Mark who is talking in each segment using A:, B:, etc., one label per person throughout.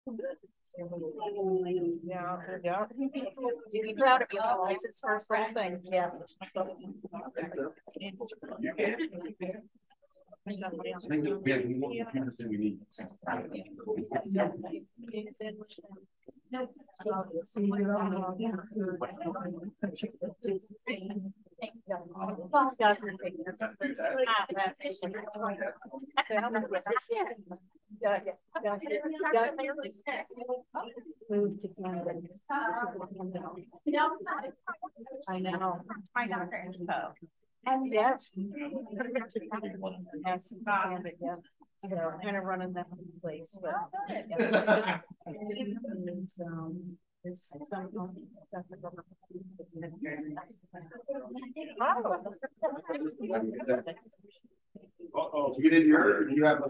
A: Yeah, yeah. You'd be proud of you. It's its first little thing. Yeah. Moved to Canada. I know. I know. And yes. Yeah. So kind of running that place, but yeah. It's some
B: oh, you didn't hear it. You have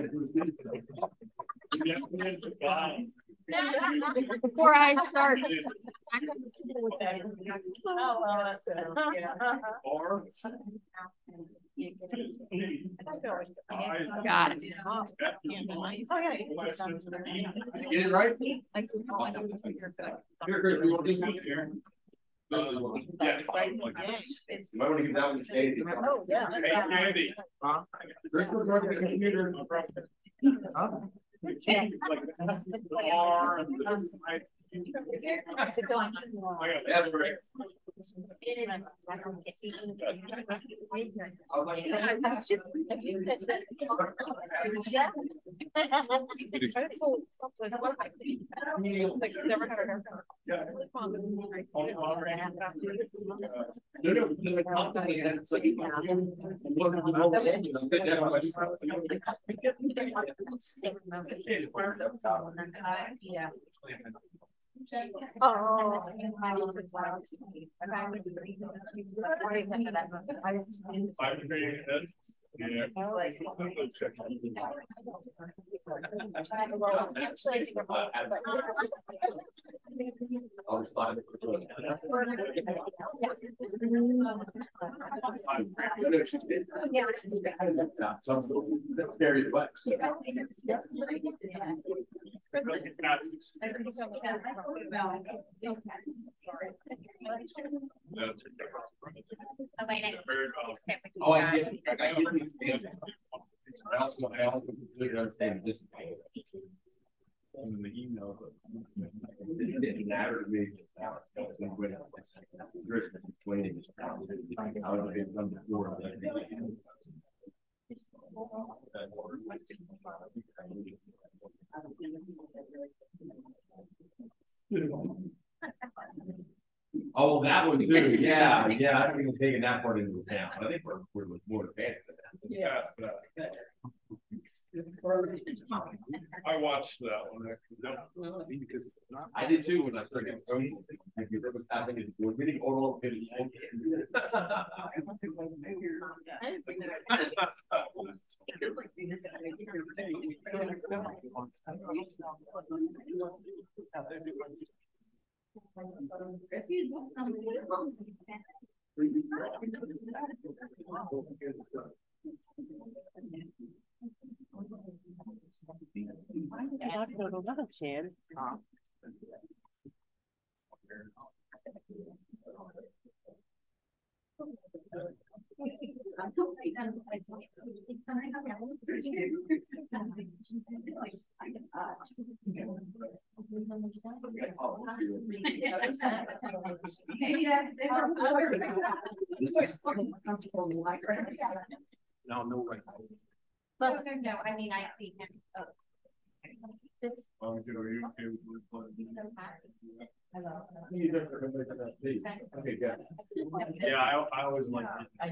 A: before I start. Got it. Oh, yeah.
B: Get it right? Here, you want this one here? Yeah. You might want to give that one to Andy.
A: Oh, yeah.
B: Hey, Andy. Huh?
A: Yeah. Oh,
B: Oh, I get I also completely understand this. In the email, it didn't matter to me. Oh, that one too. Yeah, yeah. I think we're taking that part into account. I think we're more advanced than that.
C: Yeah. I watched that one because
B: I did too when I started. We're getting oral. No, no way.
A: But no, I mean, I see him.
C: Oh, you
B: Okay, good.
C: yeah, I always like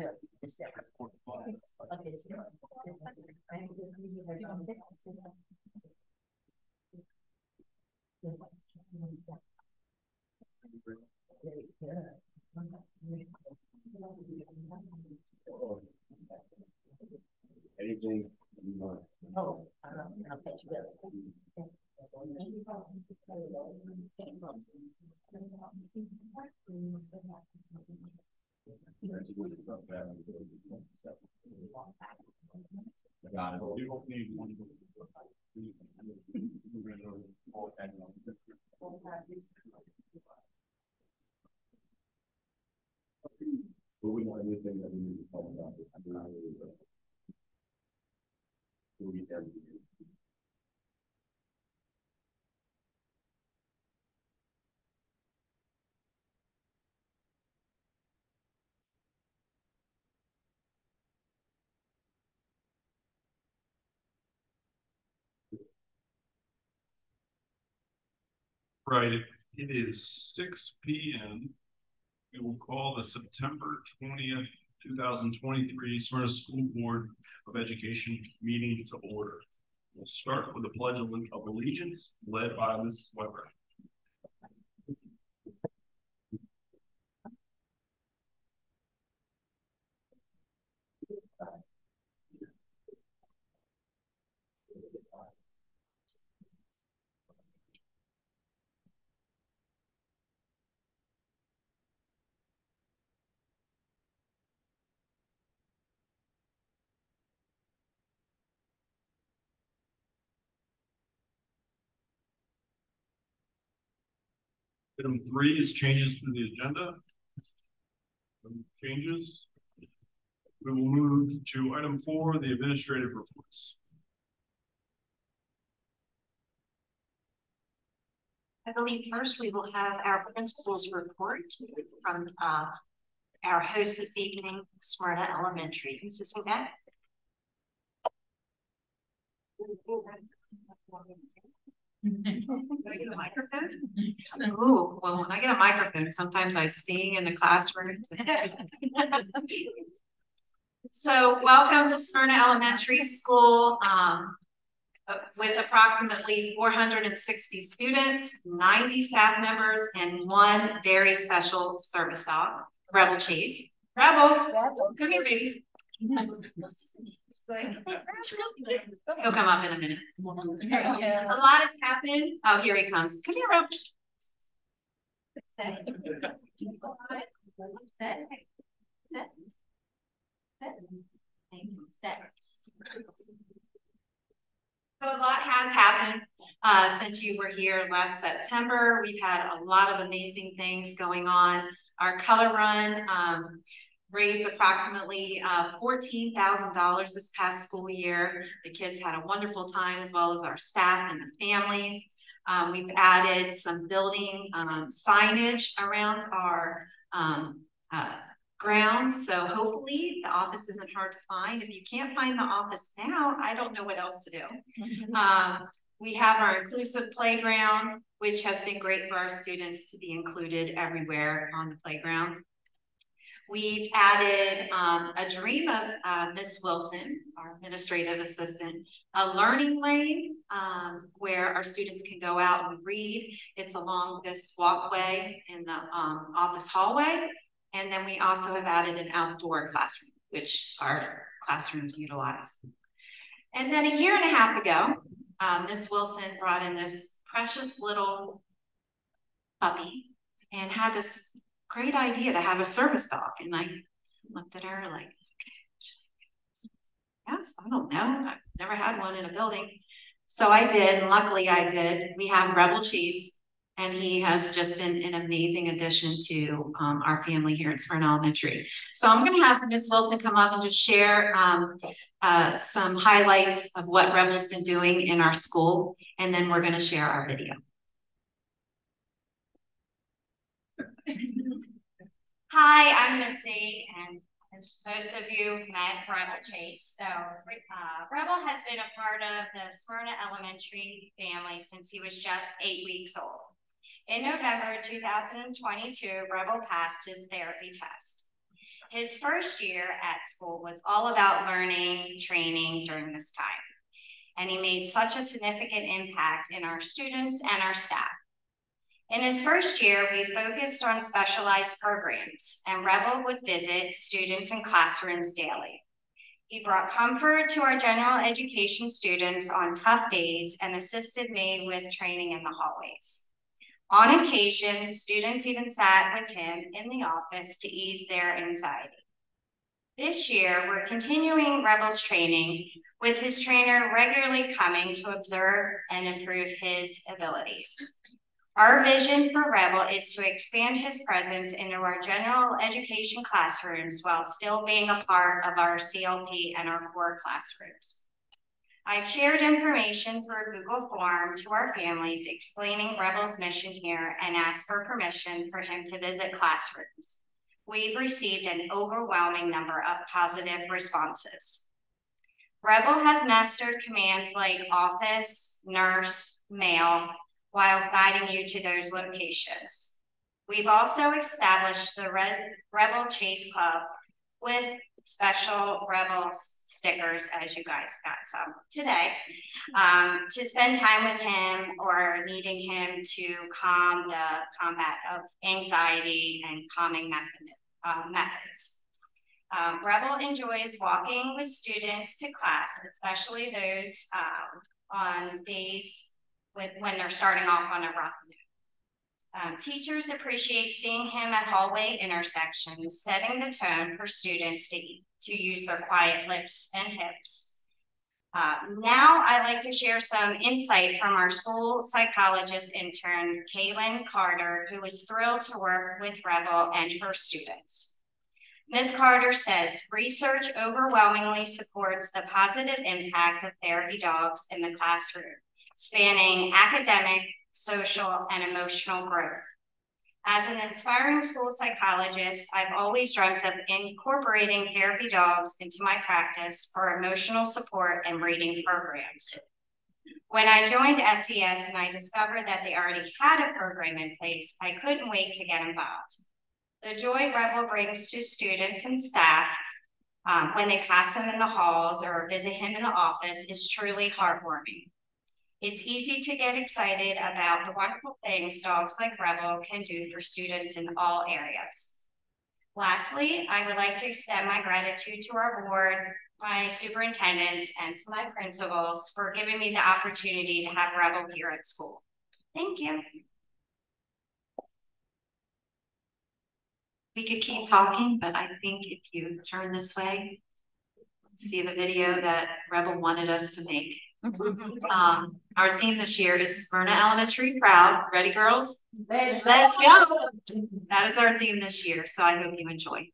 B: Anything?
A: Oh, I'll catch you later.
B: Got it. But we don't have anything that we need to talk about. We'll get that.
C: Right, it is 6 p.m. We will call the September 20th, 2023 Smyrna School Board of Education meeting to order. We'll start with the Pledge of Allegiance led by Mrs. Weber. Item 3 is changes to the agenda. Changes. We will move to item 4, the administrative reports.
D: I believe first we will have our principal's report from our host this evening, Smyrna Elementary. Mrs. McNabb.
E: Can I get a microphone? Oh, well, when I get a microphone, sometimes I sing in the classrooms. So welcome to Smyrna Elementary School with approximately 460 students, 90 staff members, and one very special service dog, Rebel Chase. Rebel, come here, baby. He'll come up in a minute. A lot has happened. Oh, here he comes. Come here, Rebel. So a lot has happened since you were here last September. We've had a lot of amazing things going on. Our color run raised approximately $14,000 this past school year. The kids had a wonderful time, as well as our staff and the families. We've added some building signage around our grounds, so hopefully the office isn't hard to find. If you can't find the office now, I don't know what else to do. We have our inclusive playground, which has been great for our students to be included everywhere on the playground. We've added a dream of Miss Wilson, our administrative assistant, a learning lane where our students can go out and read. It's along this walkway in the office hallway. And then we also have added an outdoor classroom, which our classrooms utilize. And then a year and a half ago, Miss Wilson brought in this precious little puppy and had this great idea to have a service dog. And I looked at her like, yes, I don't know. I've never had one in a building. So I did, and luckily I did. We have Rebel Cheese, and he has just been an amazing addition to our family here at Smyrna Elementary. So I'm gonna have Ms. Wilson come up and just share some highlights of what Rebel's been doing in our school, and then we're gonna share our video.
D: Hi, I'm Missy, and as most of you met Rebel Chase. So Rebel has been a part of the Smyrna Elementary family since he was just 8 weeks old. In November 2022, Rebel passed his therapy test. His first year at school was all about learning, training during this time. And he made such a significant impact in our students and our staff. In his first year, we focused on specialized programs, and Rebel would visit students in classrooms daily. He brought comfort to our general education students on tough days and assisted me with training in the hallways. On occasion, students even sat with him in the office to ease their anxiety. This year, we're continuing Rebel's training with his trainer regularly coming to observe and improve his abilities. Our vision for Rebel is to expand his presence into our general education classrooms while still being a part of our CLP and our core classrooms. I've shared information through a Google form to our families explaining Rebel's mission here and asked for permission for him to visit classrooms. We've received an overwhelming number of positive responses. Rebel has mastered commands like office, nurse, mail, while guiding you to those locations. We've also established the Rebel Chase Club with special Rebel stickers, as you guys got some today, to spend time with him or needing him to calm the combat of anxiety and calming methods. Rebel enjoys walking with students to class, especially those on days when they're starting off on a rough note. Teachers appreciate seeing him at hallway intersections, setting the tone for students to use their quiet lips and hips. Now I'd like to share some insight from our school psychologist intern, Kaylin Carter, who was thrilled to work with Rebel and her students. Ms. Carter says, research overwhelmingly supports the positive impact of therapy dogs in the classroom, spanning academic, social, and emotional growth. As an inspiring school psychologist, I've always dreamt of incorporating therapy dogs into my practice for emotional support and reading programs. When I joined SES and I discovered that they already had a program in place, I couldn't wait to get involved. The joy Rebel brings to students and staff when they pass him in the halls or visit him in the office is truly heartwarming. It's easy to get excited about the wonderful things dogs like Rebel can do for students in all areas. Lastly, I would like to extend my gratitude to our board, my superintendents, and to my principals for giving me the opportunity to have Rebel here at school. Thank you.
E: We could keep talking, but I think if you turn this way, see the video that Rebel wanted us to make. Our theme this year is Smyrna Elementary Proud. Ready, girls? Let's go. That is our theme this year, so I hope you enjoy.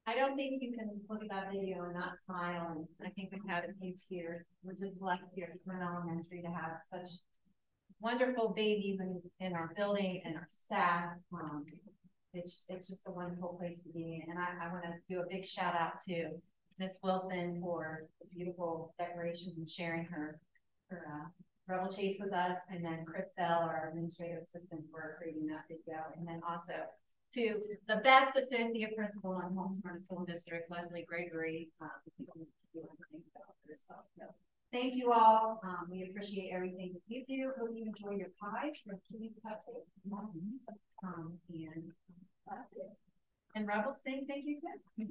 F: I don't think you can look at that video and not smile, and I think we've had a few tears. We're just blessed here at Smyrna Elementary to have such wonderful babies in our building and our staff. It's just a wonderful place to be in. And I want to do a big shout out to Miss Wilson for the beautiful decorations and sharing her Rebel Chase with us, and then Christelle, our administrative assistant, for creating that video, and then also to the best associate principal in Holmes Smyrna School District, Leslie Gregory. So thank you all. We appreciate everything that you do. Hope you enjoy your pies from Kitty's Cupcake. And Rebel saying thank you too.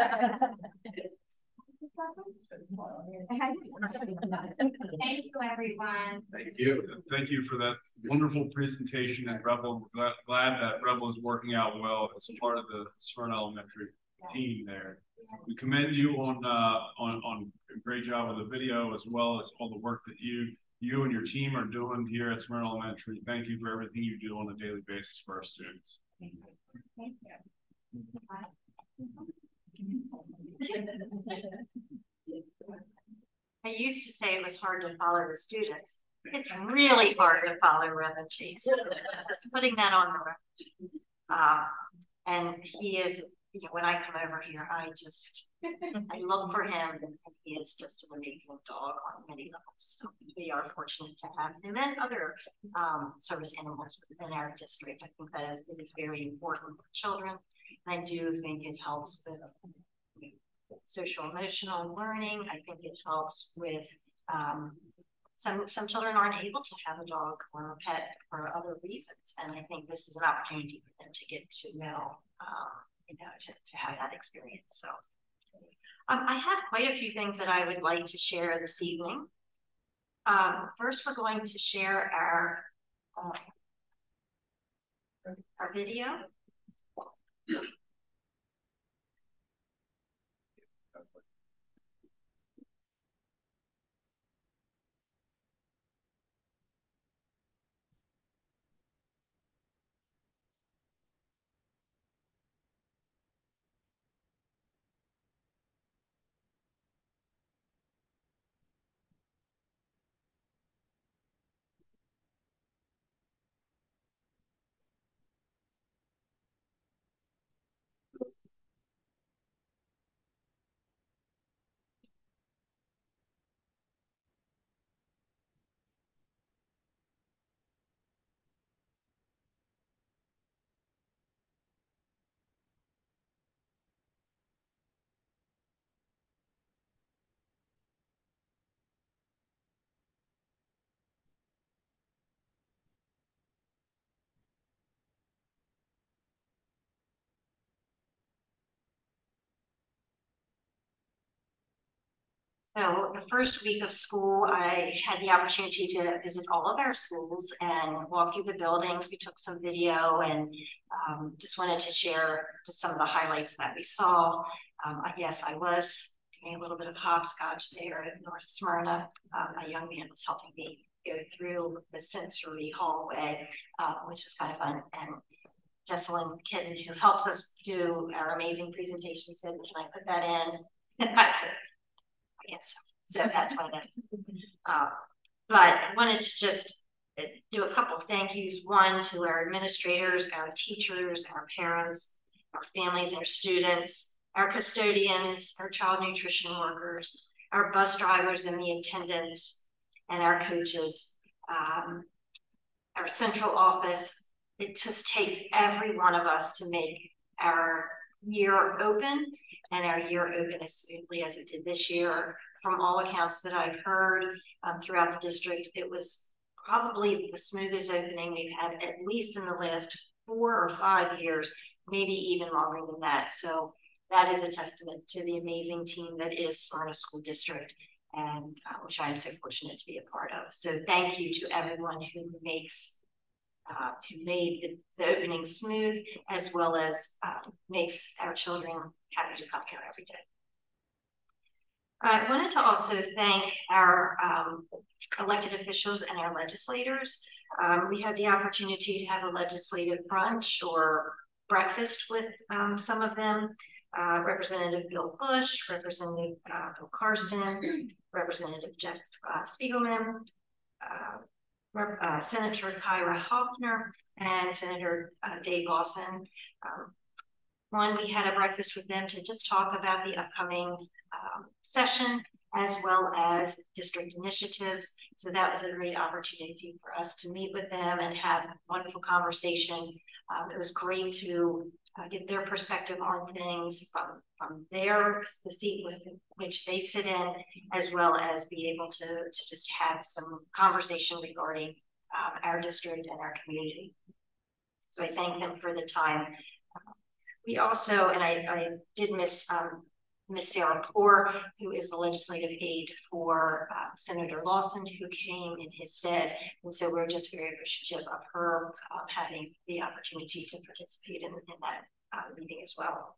D: Thank you, everyone.
C: Thank you. Thank you for that wonderful presentation at Rebel. Glad that Rebel is working out well as part of the Smyrna Elementary team there. We commend you on a great job with the video, as well as all the work that you and your team are doing here at Smyrna Elementary. Thank you for everything you do on a daily basis for our students.
F: Thank you.
E: I used to say it was hard to follow the students. It's really hard to follow Rebel Chase. Just putting that on the record. And he is, when I come over here, I look for him, and he is just an amazing dog on many levels. So we are fortunate to have him and other service animals within our district. I think that it is very important for children. And I do think it helps with social emotional learning. I think it helps with some children aren't able to have a dog or a pet for other reasons, and I think this is an opportunity for them to get to know, to have that experience. So I have quite a few things that I would like to share this evening. First, we're going to share our video. So the first week of school, I had the opportunity to visit all of our schools and walk through the buildings. We took some video and just wanted to share just some of the highlights that we saw. Yes, I was doing a little bit of hopscotch there at North Smyrna. A young man was helping me go through the sensory hallway, which was kind of fun. And Jessalyn Kitten, who helps us do our amazing presentation, said, "Can I put that in?" And I said, "Yes." So that's what it is. But I wanted to just do a couple of thank yous. One, to our administrators, our teachers, our parents, our families, our students, our custodians, our child nutrition workers, our bus drivers and the attendants, and our coaches, our central office. It just takes every one of us to make our year open, and our year open as smoothly as it did this year. From all accounts that I've heard throughout the district, it was probably the smoothest opening we've had, at least in the last 4 or 5 years, maybe even longer than that. So that is a testament to the amazing team that is Smyrna School District, and which I'm so fortunate to be a part of. So thank you to everyone who made the opening smooth, as well as makes our children happy to come here every day. I wanted to also thank our elected officials and our legislators. We had the opportunity to have a legislative brunch or breakfast with some of them.
D: Representative Bill Bush, Representative Bill Carson, Representative Jeff Spiegelman, Senator Kyra Hoffner, and Senator Dave Lawson. One, we had a breakfast with them to just talk about the upcoming session, as well as district initiatives. So that was a great opportunity for us to meet with them and have a wonderful conversation. It was great to get their perspective on things from the seat with which they sit in, as well as be able to just have some conversation regarding our district and our community. So I thank them for the time. We also, and I did miss Ms. Sarah Poor, who is the legislative aide for Senator Lawson, who came in his stead. And so we're just very appreciative of her having the opportunity to participate in that meeting as well.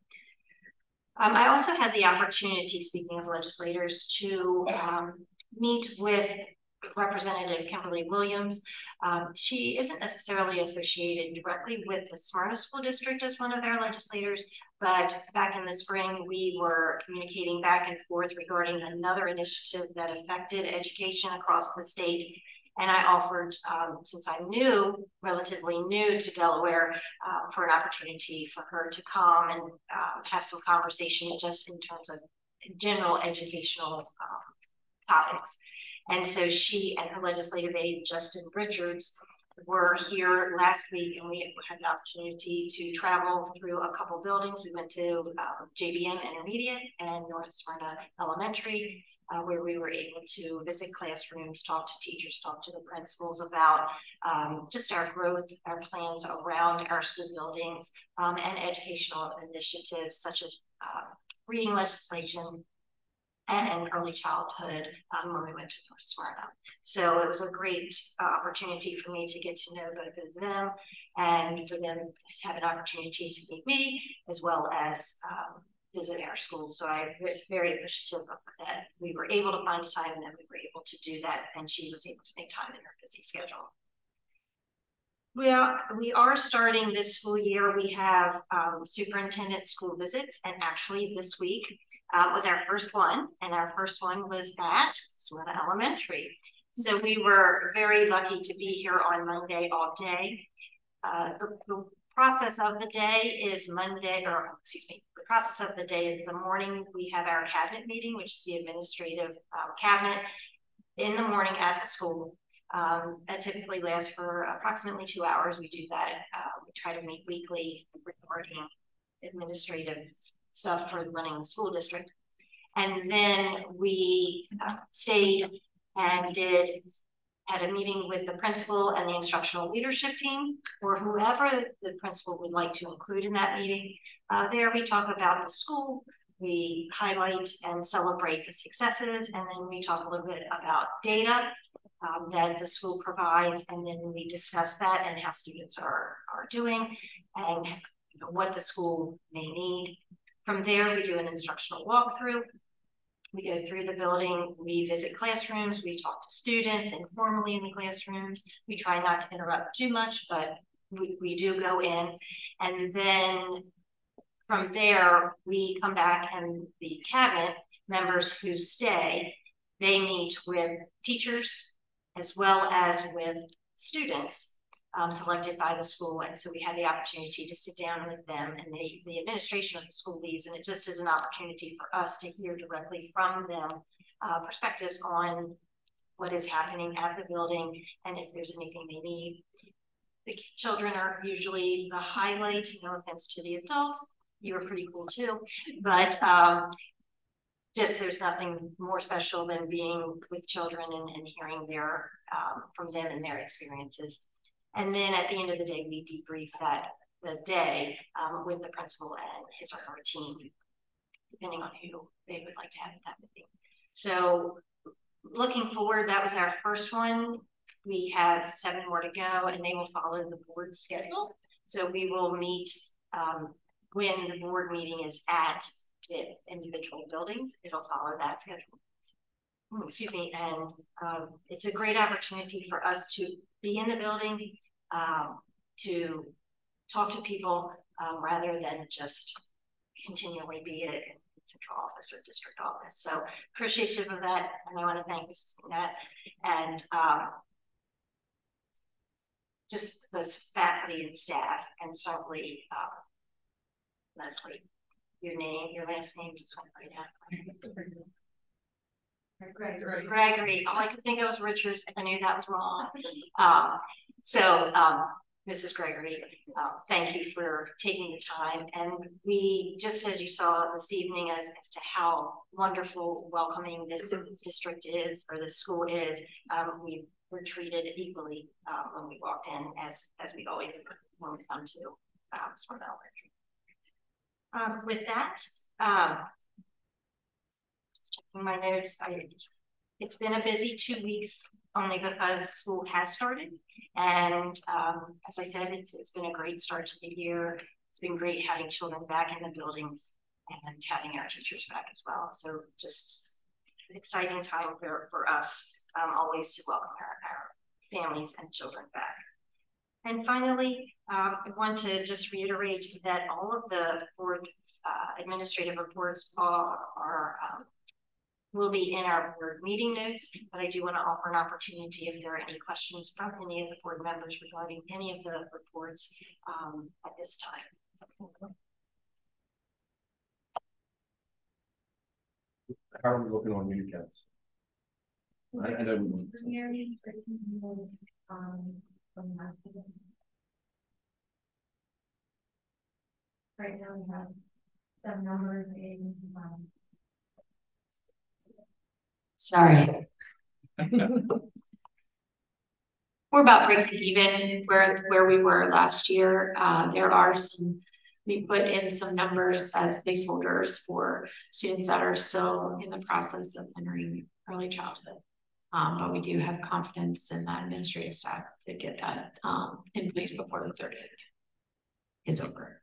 D: I also had the opportunity, speaking of legislators, to meet with Representative Kimberly Williams. She isn't necessarily associated directly with the Smyrna School District as one of their legislators, but back in the spring, we were communicating back and forth regarding another initiative that affected education across the state. And I offered, since I'm relatively new to Delaware, for an opportunity for her to come and have some conversation just in terms of general educational topics. And so she and her legislative aide, Justin Richards, were here last week, and we had the opportunity to travel through a couple buildings. We went to JBM Intermediate and North Smyrna Elementary, where we were able to visit classrooms, talk to teachers, talk to the principals about just our growth, our plans around our school buildings, and educational initiatives such as reading legislation and early childhood when we went to North Smyrna. So it was a great opportunity for me to get to know both of them and for them to have an opportunity to meet me, as well as visit our school. So I'm very appreciative of that. We were able to find a time and then we were able to do that, and she was able to make time in her busy schedule. We are starting this school year. We have superintendent school visits, and actually this week was our first one, and our first one was at Smyrna Elementary. So we were very lucky to be here on Monday all day. The process of the day is the process of the day is the morning we have our cabinet meeting, which is the administrative cabinet in the morning at the school. That typically lasts for approximately 2 hours. We do that. We try to meet weekly regarding administrative stuff for running the school district. And then we stayed and had a meeting with the principal and the instructional leadership team, or whoever the principal would like to include in that meeting. There we talk about the school, we highlight and celebrate the successes, and then we talk a little bit about data that the school provides, and then we discuss that and how students are doing and what the school may need. From there, we do an instructional walkthrough. We go through the building, we visit classrooms, we talk to students informally in the classrooms. We try not to interrupt too much, but we do go in. And then from there, we come back, and the cabinet members who stay, they meet with teachers as well as with students selected by the school. And so we had the opportunity to sit down with them, and the administration of the school leaves, and it just is an opportunity for us to hear directly from them perspectives on what is happening at the building and if there's anything they need. The children are usually the highlight, no offense to the adults. You were pretty cool too, but just there's nothing more special than being with children and hearing from them and their experiences. And then at the end of the day, we debrief the day with the principal and his or her team, depending on who they would like to have at that meeting. So looking forward, that was our first one. We have 7 more to go, and they will follow the board schedule. So we will meet when the board meeting is at the individual buildings. It'll follow that schedule. Excuse me. And it's a great opportunity for us to be in the building, to talk to people rather than just continually be in central office or district office. So appreciative of that, and I want to thank Mrs. Net and just the faculty and staff, and certainly Leslie. Your last name just went right out. Gregory. All I could think of was Richards, and I knew that was wrong. Mrs. Gregory, thank you for taking the time. And we, just as you saw this evening, as to how wonderful, welcoming this district is, or this school is, we were treated equally when we walked in, as we always when we come to Smyrna Elementary. With that, just checking my notes, it's been a busy 2 weeks only because school has started. And as I said, it's been a great start to the year. It's been great having children back in the buildings and having our teachers back as well. So just an exciting time for us, always to welcome our families and children back. And finally, I want to just reiterate that all of the board administrative reports will be in our board meeting notes, but I do want to offer an opportunity if there are any questions from any of the board members regarding any of the reports at this time.
B: How are we looking on unit counts? I know
F: right now we have some numbers in
G: sorry. We're about breaking even where we were last year. There are some, we put in some numbers as placeholders for students that are still in the process of entering early childhood. But we do have confidence in that administrative staff to get that in place before the 30th is over.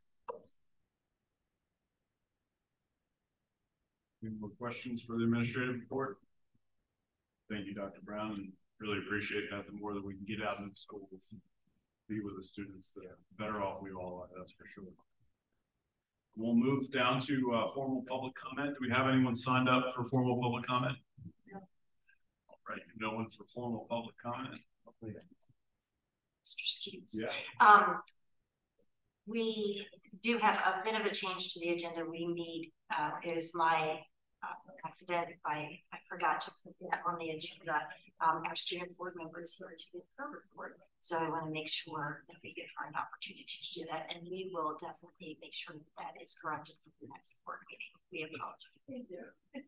C: Any more questions for the administrative report? Thank you, Dr. Brown, and really appreciate that. The more that we can get out into schools and be with the students, the better off we all are, that's for sure. We'll move down to formal public comment. Do we have anyone signed up for formal public comment? No. All right, no one for formal public comment.
D: Mr. Stevens.
C: Yeah.
D: We do have a bit of a change to the agenda. We need is my accident. I forgot to put that on the agenda. Our student board members here to get her report. So I want to make sure that we give her an opportunity to do that. And we will definitely make sure that is corrected for the next board meeting. We apologize. Thank you.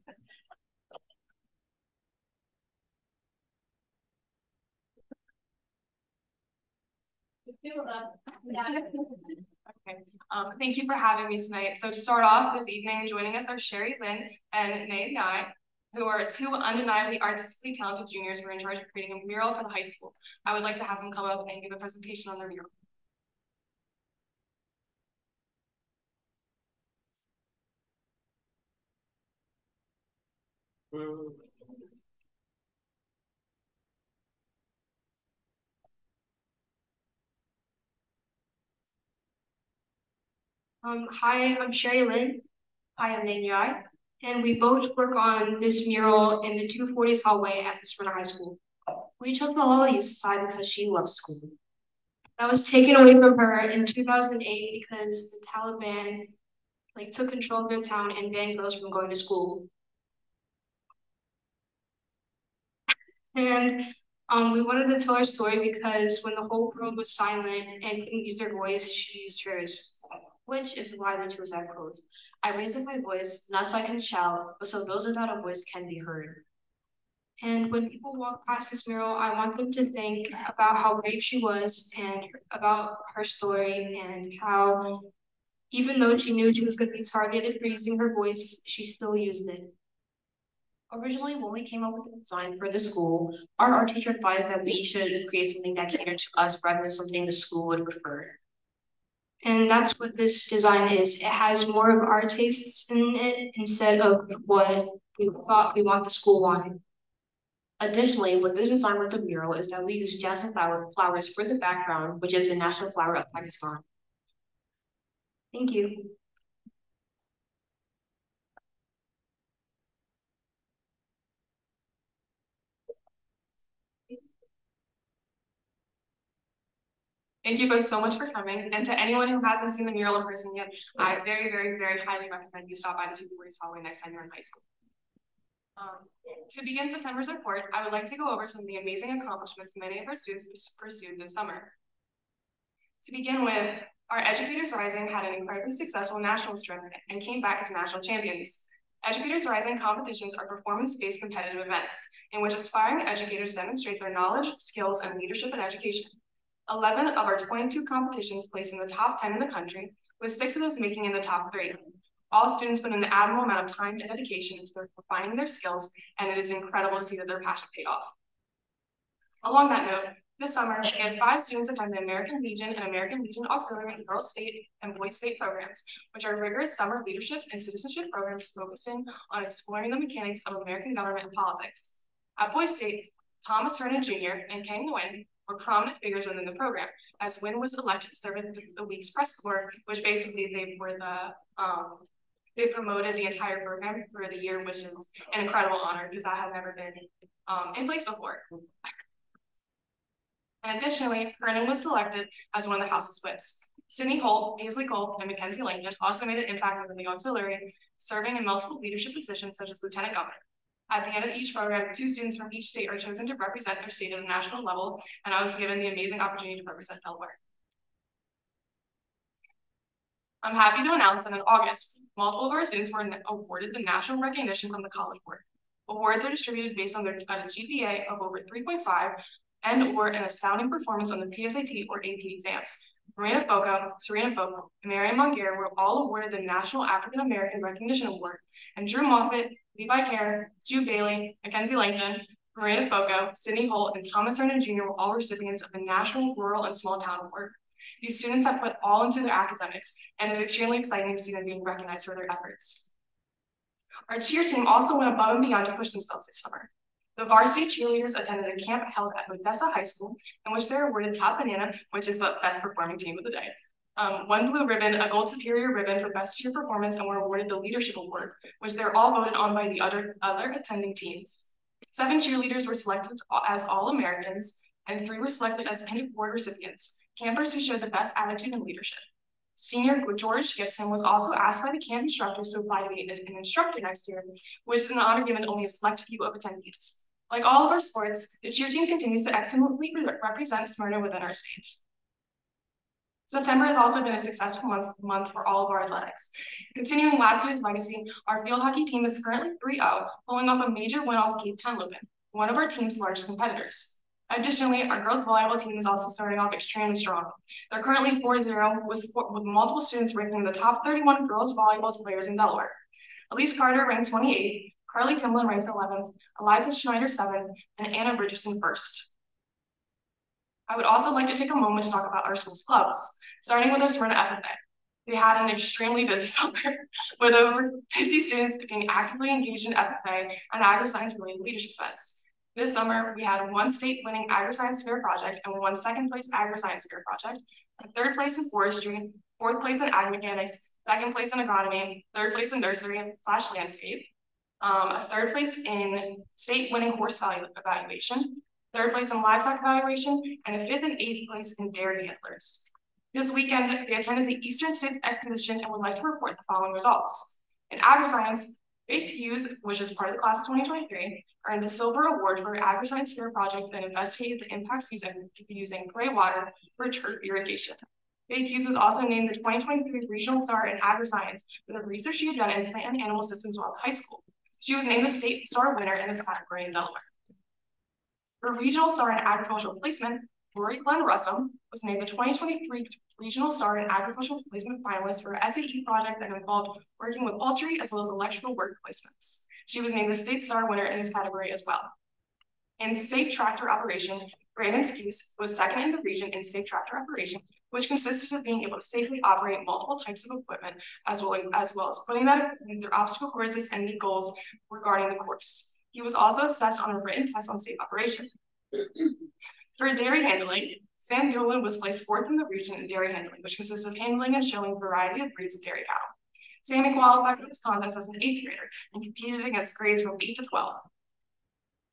H: Okay. Thank you for having me tonight. So to start off this evening, joining us are Sherry Lynn and Nay Nye, who are two undeniably artistically talented juniors who are in charge of creating a mural for the high school. I would like to have them come up and give a presentation on their mural. Hi, I'm Sherry Lynn. Hi, I'm Nay Nye. And we both work on this mural in the 240s hallway at the Smyrna High School. We chose Malala Yousafzai because she loves school. That was taken away from her in 2008 because the Taliban took control of their town and banned girls from going to school. And we wanted to tell our story because when the whole world was silent and couldn't use their voice, she used hers, which is why we chose that quote. I raise up my voice, not so I can shout, but so those without a voice can be heard. And when people walk past this mural, I want them to think about how brave she was and about her story and how, even though she knew she was going to be targeted for using her voice, she still used it. Originally, when we came up with the design for the school, our art teacher advised that we should create something that catered to us rather than something the school would prefer. And that's what this design is. It has more of our tastes in it instead of what we thought we want the school wanted. Additionally, what the design with the mural is that we use jasmine flowers for the background, which is the national flower of Pakistan. Thank you.
I: Thank you both so much for coming. And to anyone who hasn't seen the mural in person yet, I very, very, very highly recommend you stop by the Two Boys Hallway next time you're in high school. To begin September's report, I would like to go over some of the amazing accomplishments many of our students pursued this summer. To begin with, our Educators Rising had an incredibly successful national trip and came back as national champions. Educators Rising competitions are performance-based competitive events in which aspiring educators demonstrate their knowledge, skills, and leadership in education. 11 of our 22 competitions placed in the top 10 in the country, with 6 of those making in the top 3. All students put in an admirable amount of time and dedication into refining their skills, and it is incredible to see that their passion paid off. Along that note, this summer, we had 5 students attend the American Legion and American Legion Auxiliary Girls State and Boys State programs, which are rigorous summer leadership and citizenship programs focusing on exploring the mechanics of American government and politics. At Boys State, Thomas Hernan Jr. and Kang Nguyen were prominent figures within the program, as Nguyen was elected to serve as the week's press corps, which basically they were they promoted the entire program for the year, which is an incredible honor because that had never been in place before. And additionally, Hernan was selected as one of the House's whips. Sydney Holt, Paisley Cole, and Mackenzie Langdon also made an impact within the auxiliary, serving in multiple leadership positions such as Lieutenant Governor. At the end of each program, 2 students from each state are chosen to represent their state at a national level, and I was given the amazing opportunity to represent Delaware. I'm happy to announce that in August, multiple of our students were awarded the national recognition from the College Board. Awards are distributed based on their GPA of over 3.5 and or an astounding performance on the PSAT or AP exams. Marina Foco, Serena Foco, and Marian Mongear were all awarded the National African American Recognition Award, and Drew Moffitt, Levi Kerr, Drew Bailey, Mackenzie Langdon, Marina Foco, Sydney Holt, and Thomas Hernan Jr. were all recipients of the National Rural and Small Town Award. These students have put all into their academics, and it's extremely exciting to see them being recognized for their efforts. Our cheer team also went above and beyond to push themselves this summer. The varsity cheerleaders attended a camp held at Odessa High School, in which they were awarded Top Banana, which is the best performing team of the day, 1 blue ribbon, a gold superior ribbon for best cheer performance, and were awarded the leadership award, which they're all voted on by the other attending teams. 7 cheerleaders were selected as All-Americans, and 3 were selected as Pennant Award recipients, campers who showed the best attitude and leadership. Senior George Gibson was also asked by the camp instructors to apply to be an instructor next year, which is an honor given to only a select few of attendees. Like all of our sports, the cheer team continues to excellently represent Smyrna within our state. September has also been a successful month for all of our athletics. Continuing last year's legacy, our field hockey team is currently 3-0, pulling off a major win off Cape Henlopen, one of our team's largest competitors. Additionally, our girls volleyball team is also starting off extremely strong. They're currently 4-0 with multiple students ranking in the top 31 girls volleyball players in Delaware. Elise Carter ranked 28, Carly Timlin ranked 11th, Eliza Schneider 7th, and Anna Bridgerson 1st. I would also like to take a moment to talk about our school's clubs, starting with our Smyrna FFA. They had an extremely busy summer, with over 50 students being actively engaged in FFA and agri-science-related leadership events. This summer, we had 1 state-winning agri-science fair project and 1 second-place agri-science fair project, a 3rd place in forestry, 4th place in ag mechanics, 2nd place in agronomy, 3rd place in nursery/landscape, a 3rd place in state-winning horse value evaluation, 3rd place in livestock evaluation, and a 5th and 8th place in dairy handlers. This weekend, they attended the Eastern States Exposition and would like to report the following results. In agri-science, Faith Hughes, which is part of the class of 2023, earned the Silver Award for her agri-science fair project that investigated the impacts using gray water for turf irrigation. Faith Hughes was also named the 2023 Regional Star in Agri-Science for the research she had done in plant and animal systems while in high school. She was named the State Star winner in this category in Delaware. For Regional Star in Agricultural Placement, Rory Glenn Russell was named the 2023 Regional Star in Agricultural Placement finalist for an SAE project that involved working with poultry as well as electrical work placements. She was named the State Star winner in this category as well. In Safe Tractor Operation, Brandon Skeese was 2nd in the region in Safe Tractor Operation, which consisted of being able to safely operate multiple types of equipment, as well as putting that through obstacle courses and meet goals regarding the course. He was also assessed on a written test on safe operation. For dairy handling, Sam Doolin was placed 4th in the region in dairy handling, which consists of handling and showing a variety of breeds of dairy cow. Sammy qualified for this contest as an 8th grader and competed against grades from 8 to 12.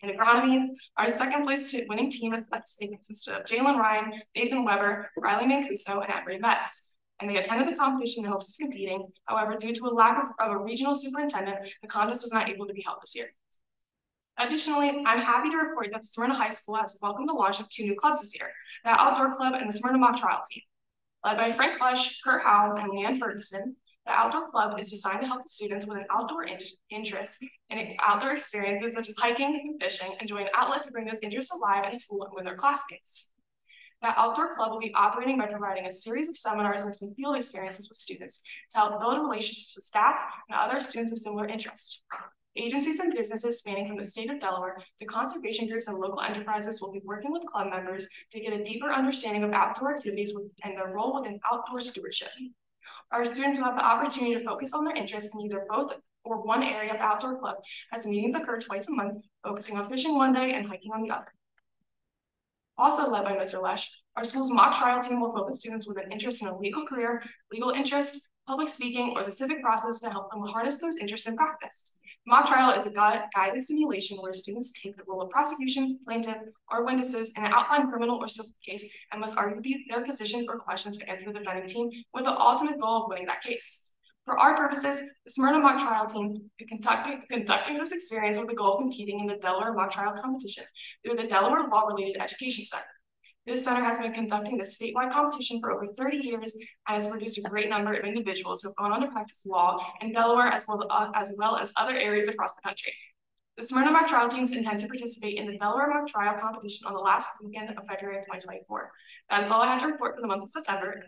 I: In agronomy, our second place winning team at state consisted of Jalen Ryan, Nathan Weber, Riley Mancuso, and Emery Metz. And they attended the competition in hopes of competing. However, due to a lack of a regional superintendent, the contest was not able to be held this year. Additionally, I'm happy to report that the Smyrna High School has welcomed the launch of 2 new clubs this year, the Outdoor Club and the Smyrna Mock Trial Team. Led by Frank Lush, Kurt Howell, and Leanne Ferguson, the Outdoor Club is designed to help the students with an outdoor interest in outdoor experiences such as hiking and fishing, enjoy an outlet to bring those interests alive at school and with their classmates. The Outdoor Club will be operating by providing a series of seminars and some field experiences with students to help build relationships with staff and other students of similar interest. Agencies and businesses spanning from the state of Delaware to conservation groups and local enterprises will be working with club members to get a deeper understanding of outdoor activities and their role within outdoor stewardship. Our students will have the opportunity to focus on their interests in either both or one area of Outdoor Club, as meetings occur twice a month, focusing on fishing one day and hiking on the other. Also led by Mr. Lesh, our school's mock trial team will focus students with an interest in a legal career, legal interest, public speaking, or the civic process to help them harness those interests in practice. Mock trial is a guided simulation where students take the role of prosecution, plaintiff, or witnesses in an outlined criminal or civil case and must argue their positions or questions against the defending team with the ultimate goal of winning that case. For our purposes, the Smyrna Mock Trial team is conducting this experience with the goal of competing in the Delaware Mock Trial competition through the Delaware Law-Related Education Center. This center has been conducting this statewide competition for over 30 years and has produced a great number of individuals who have gone on to practice law in Delaware as well as other areas across the country. The Smyrna Mock Trial teams intend to participate in the Delaware Mock Trial competition on the last weekend of February 2024. That is all I have to report for the month of September.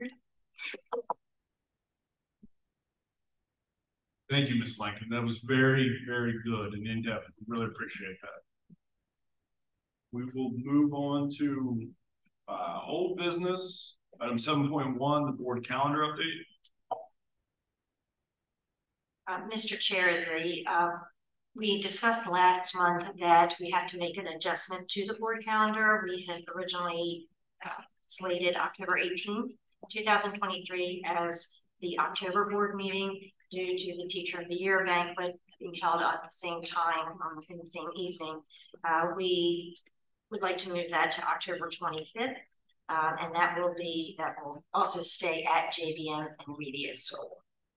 C: Thank you, Ms. Lincoln. That was very, very good and in-depth. Really appreciate that. We will move on to old business, item 7.1, the board calendar update.
A: Mr. Chair, we discussed last month that we have to make an adjustment to the board calendar. We had originally slated October 18th, 2023 as the October board meeting due to the Teacher of the Year banquet being held at the same time in the same evening. We would like to move that to October 25th, and that will also stay at JBM and Media School.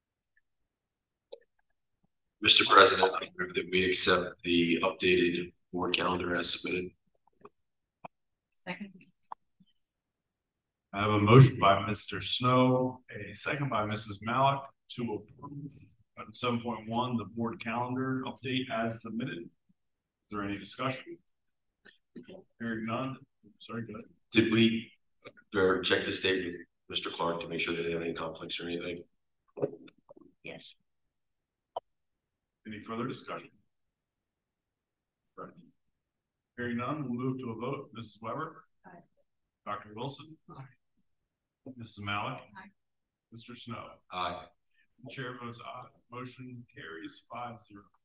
J: Mr. President, I move that we accept the updated board calendar as submitted.
A: Second.
C: I have a motion by Mr. Snow, a second by Mrs. Malik to approve item 7.1, the board calendar update as submitted. Is there any discussion? Hearing none. Sorry, go ahead.
J: Did we check this date with Mr. Clark to make sure they didn't have any conflicts or anything?
A: Yes.
C: Any further discussion? Right. Hearing none, we'll move to a vote. Mrs. Weber?
F: Aye.
C: Dr. Wilson? Aye. Mrs. Malik?
F: Aye.
C: Mr. Snow?
J: Aye.
C: The chair votes aye. Motion carries 5-0.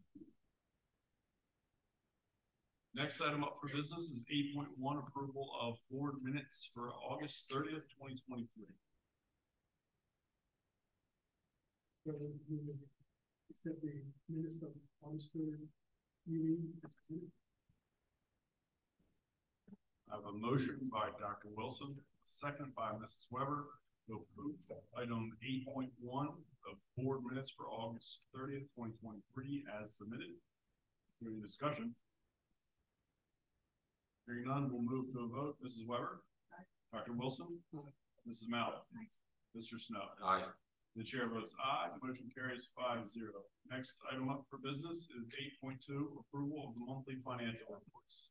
C: Next item up for business is 8.1, approval of board minutes for August 30th, 2023.
K: Accept the minutes of August 3rd meeting.
C: I have a motion by Dr. Wilson, a second by Mrs. Weber to approve item 8.1 of board minutes for August 30th, 2023 as submitted. Any discussion? Hearing none, we'll move to a vote. Mrs. Weber? Aye. Dr. Wilson? Aye. Mrs. Malik? Aye. Mr. Snow?
J: Aye.
C: The chair votes aye. Motion carries 5-0. Next item up for business is 8.2, approval of the monthly financial reports.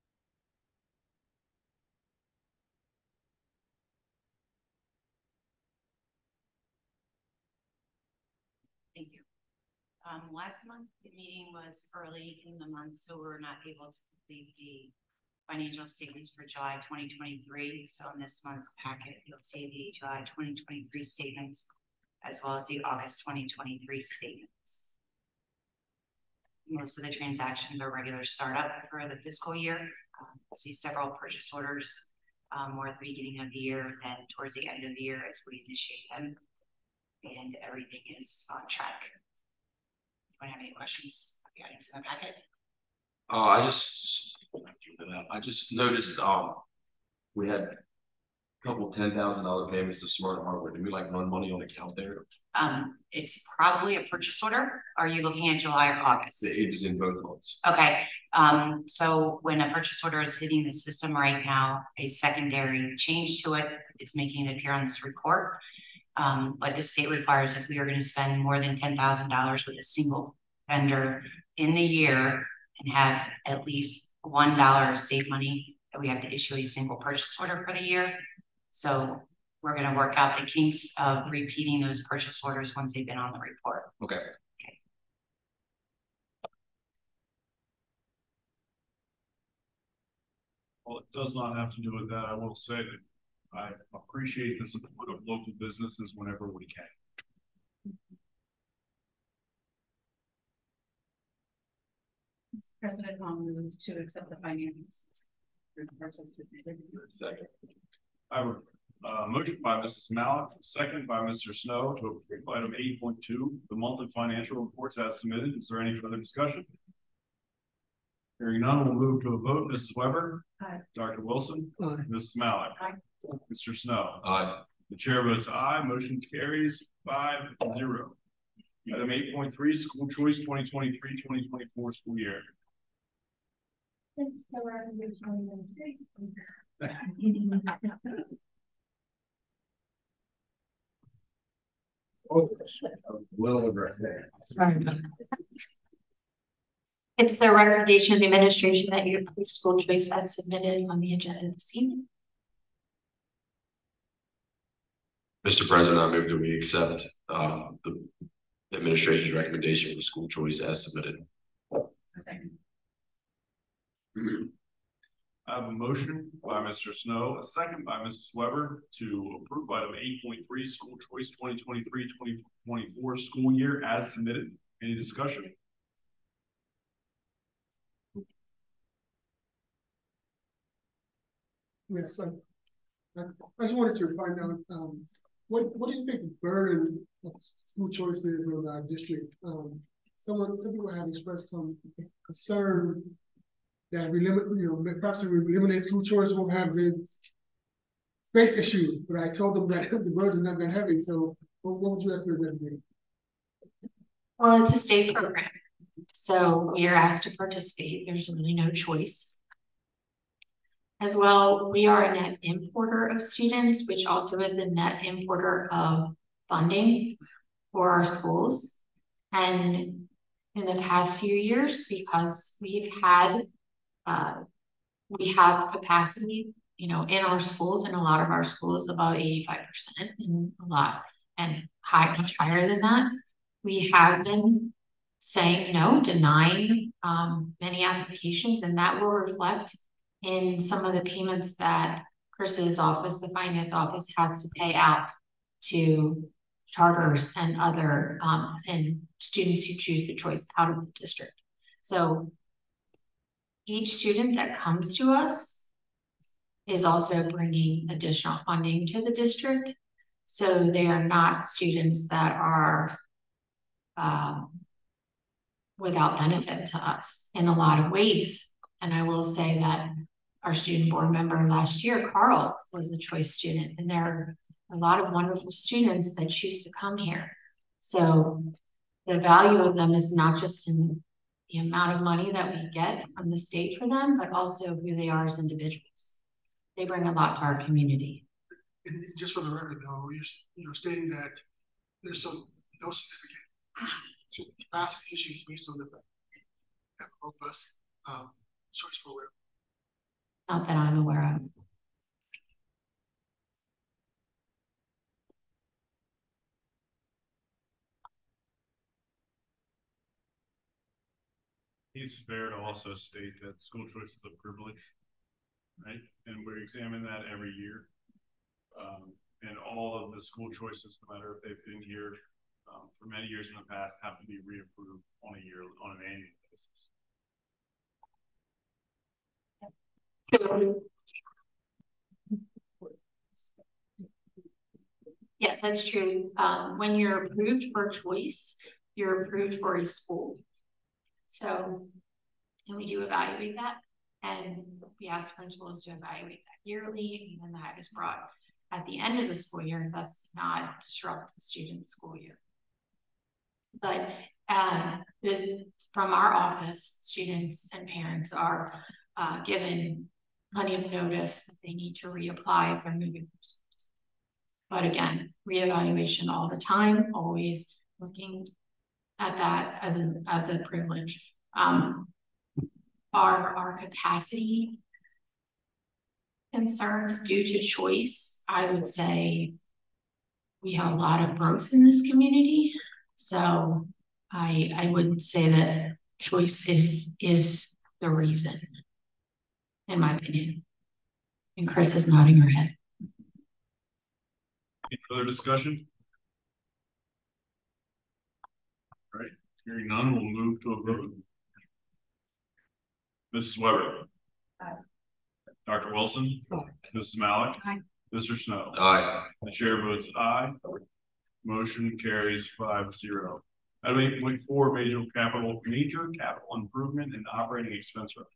L: Thank you. Last month, the meeting was early in the month, so we're not able to complete the financial statements for July 2023. So in this month's packet, you'll see the July 2023 statements, as well as the August 2023 statements. Most of the transactions are regular startup for the fiscal year. You'll see several purchase orders more at the beginning of the year and towards the end of the year as we initiate them. And everything is on track. Anyone have any questions on the items in the packet?
J: I just noticed, we had a couple $10,000 payments to Smart Hardware. Did we like run money on account there?
L: It's probably a purchase order. Are you looking at July or August?
J: It was in both months.
L: Okay, so when a purchase order is hitting the system right now, a secondary change to it is making it appear on this report. But the state requires if we are going to spend more than $10,000 with a single vendor in the year and have at least $1 of state money, that we have to issue a single purchase order for the year. So we're going to work out the kinks of repeating those purchase orders once they've been on the report.
J: Okay.
C: Well, it does not have to do with that. I will say that I appreciate the support of local businesses whenever we can.
F: President, I'll move to accept the financials.
J: Second.
C: I have a motion by Mrs. Malik, second by Mr. Snow to approve item 8.2, the monthly financial reports as submitted. Is there any further discussion? Hearing none, we'll move to a vote. Mrs. Weber?
F: Aye.
C: Dr. Wilson?
K: Aye.
C: Mrs. Malik?
F: Aye.
C: Mr. Snow?
J: Aye.
C: The chair votes aye. Motion carries 5-0. Item 8.3, school choice 2023-2024 school year.
J: Well over.
G: Sorry about that. It's the recommendation of the administration that you approve school choice as submitted on the agenda this evening.
J: Mr. President, I move that we accept the administration's recommendation for the school choice as submitted.
C: I have a motion by Mr. Snow, a second by Mrs. Weber to approve item 8.3 school choice 2023-2024 school year as submitted. Any discussion?
K: Yes, I just wanted to find out, what do you think the burden of school choice is on our district? Some people have expressed some concern that we limit, perhaps if we eliminate school choice, we'll have this space issue. But I told them that the burden is not that heavy. So what would you ask for that to be?
G: Well, it's a state program, so we are asked to participate. There's really no choice. As well, we are a net importer of students, which also is a net importer of funding for our schools. And in the past few years, because we have capacity, in our schools, and a lot of our schools, about 85%, and much higher than that. We have been saying no, denying many applications, and that will reflect in some of the payments that Chris's office, the finance office, has to pay out to charters and other and students who choose the choice out of the district. So each student that comes to us is also bringing additional funding to the district. So they are not students that are without benefit to us in a lot of ways. And I will say that our student board member last year, Carl, was a choice student, and there are a lot of wonderful students that choose to come here. So the value of them is not just in the amount of money that we get from the state for them, but also who they are as individuals. They bring a lot to our community.
K: And just for the record, though, you're stating that there's no significant capacity issues based on the robust choice program.
G: Not that I'm aware of.
C: It's fair to also state that school choice is a privilege, right? And we examine that every year. And all of the school choices, no matter if they've been here for many years in the past, have to be reapproved on an annual basis.
G: Yes, that's true. When you're approved for choice, you're approved for a school. So And we do evaluate that. And we ask principals to evaluate that yearly, and then that is brought at the end of the school year, thus not disrupt the student's school year. But this, from our office, students and parents are given plenty of notice that they need to reapply if they're moving from schools. But again, reevaluation all the time, always looking at that as a privilege. Our capacity concerns due to choice, I would say we have a lot of growth in this community. So I wouldn't say that choice is the reason, in my opinion. And Chris is nodding her head.
C: Any further discussion? All right, hearing none, we'll move to a vote. Mrs. Weber.
F: Aye.
C: Dr. Wilson.
K: Aye.
C: Mrs. Malik.
F: Aye.
C: Mr. Snow.
J: Aye.
C: The chair votes aye. Motion carries 5-0. Item 8.4, major capital improvement and operating expense revenue.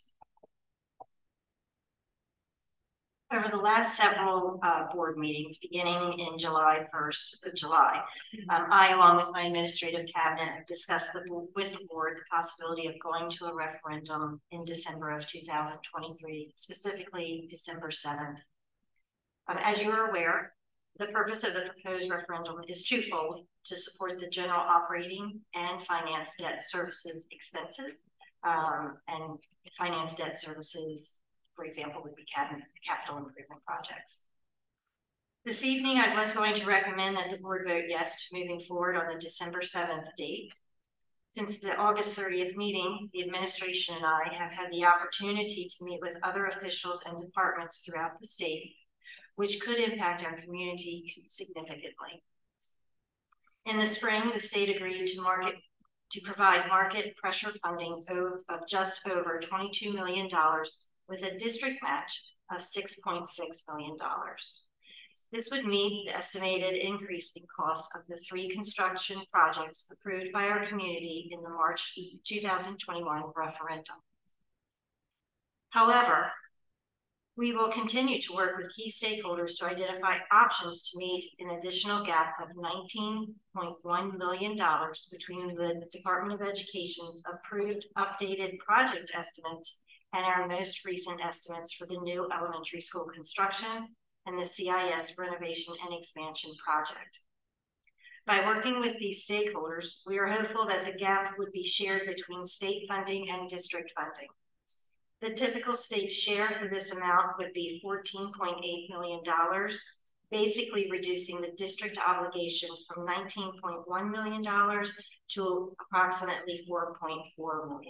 A: Over the last several board meetings, beginning in July 1st, I, along with my administrative cabinet, have discussed with the board the possibility of going to a referendum in December of 2023, specifically December 7th. As you are aware, the purpose of the proposed referendum is twofold: to support the general operating and finance debt services expenses, and finance debt services, for example, would be capital improvement projects. This evening, I was going to recommend that the board vote yes to moving forward on the December 7th date. Since the August 30th meeting, the administration and I have had the opportunity to meet with other officials and departments throughout the state, which could impact our community significantly. In the spring, the state agreed to provide market pressure funding of just over $22 million with a district match of $6.6 million. This would meet the estimated increase in costs of the 3 construction projects approved by our community in the March 2021 referendum. However, we will continue to work with key stakeholders to identify options to meet an additional gap of $19.1 million between the Department of Education's approved updated project estimates and our most recent estimates for the new elementary school construction and the CIS renovation and expansion project. By working with these stakeholders, we are hopeful that the gap would be shared between state funding and district funding. The typical state share for this amount would be $14.8 million, basically reducing the district obligation from $19.1 million to approximately $4.4 million.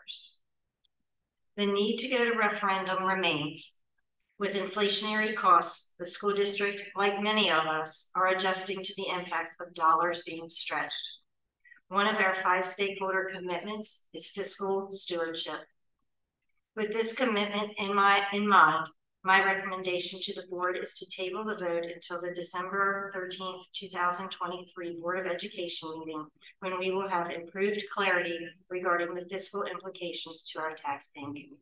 A: The need to go to referendum remains. With inflationary costs, the school district, like many of us, are adjusting to the impacts of dollars being stretched. One of our 5 stakeholder commitments is fiscal stewardship. With this commitment in mind, my recommendation to the board is to table the vote until the December 13th, 2023 Board of Education meeting, when we will have improved clarity regarding the fiscal implications to our taxpaying community.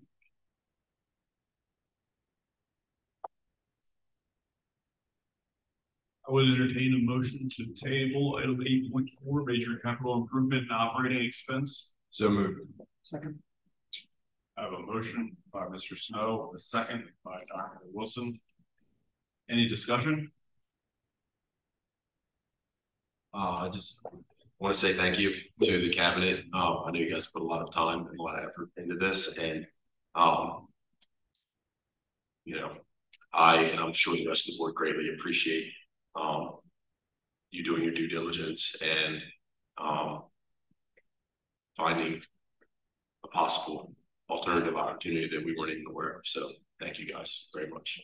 C: I would entertain a motion to table item 8.4, major capital improvement and operating expense.
J: So moved.
K: Second.
C: I have a motion by Mr. Snow, a second by Dr. Wilson. Any discussion?
J: I just want to say thank you to the cabinet. I know you guys put a lot of time and a lot of effort into this, and you know, and I'm sure the rest of the board greatly appreciate you doing your due diligence and finding a possible alternative opportunity that we weren't even aware of. So thank you guys very much.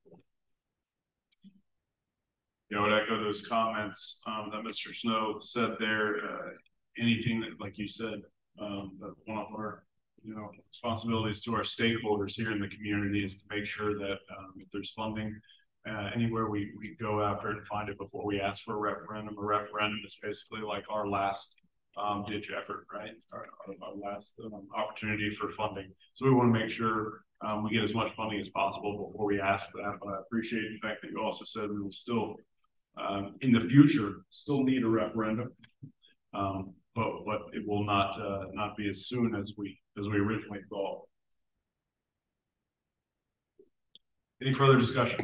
C: Yeah, I would echo those comments that Mr. Snow said there. Anything that, like you said, that one of our responsibilities to our stakeholders here in the community is to make sure that if there's funding anywhere, we go after it and find it before we ask for a referendum. A referendum is basically like our last ditch effort, right? Our last opportunity for funding. So we want to make sure we get as much funding as possible before we ask for that. But I appreciate the fact that you also said we will still, in the future, still need a referendum. But it will not be as soon as we originally thought. Any further discussion?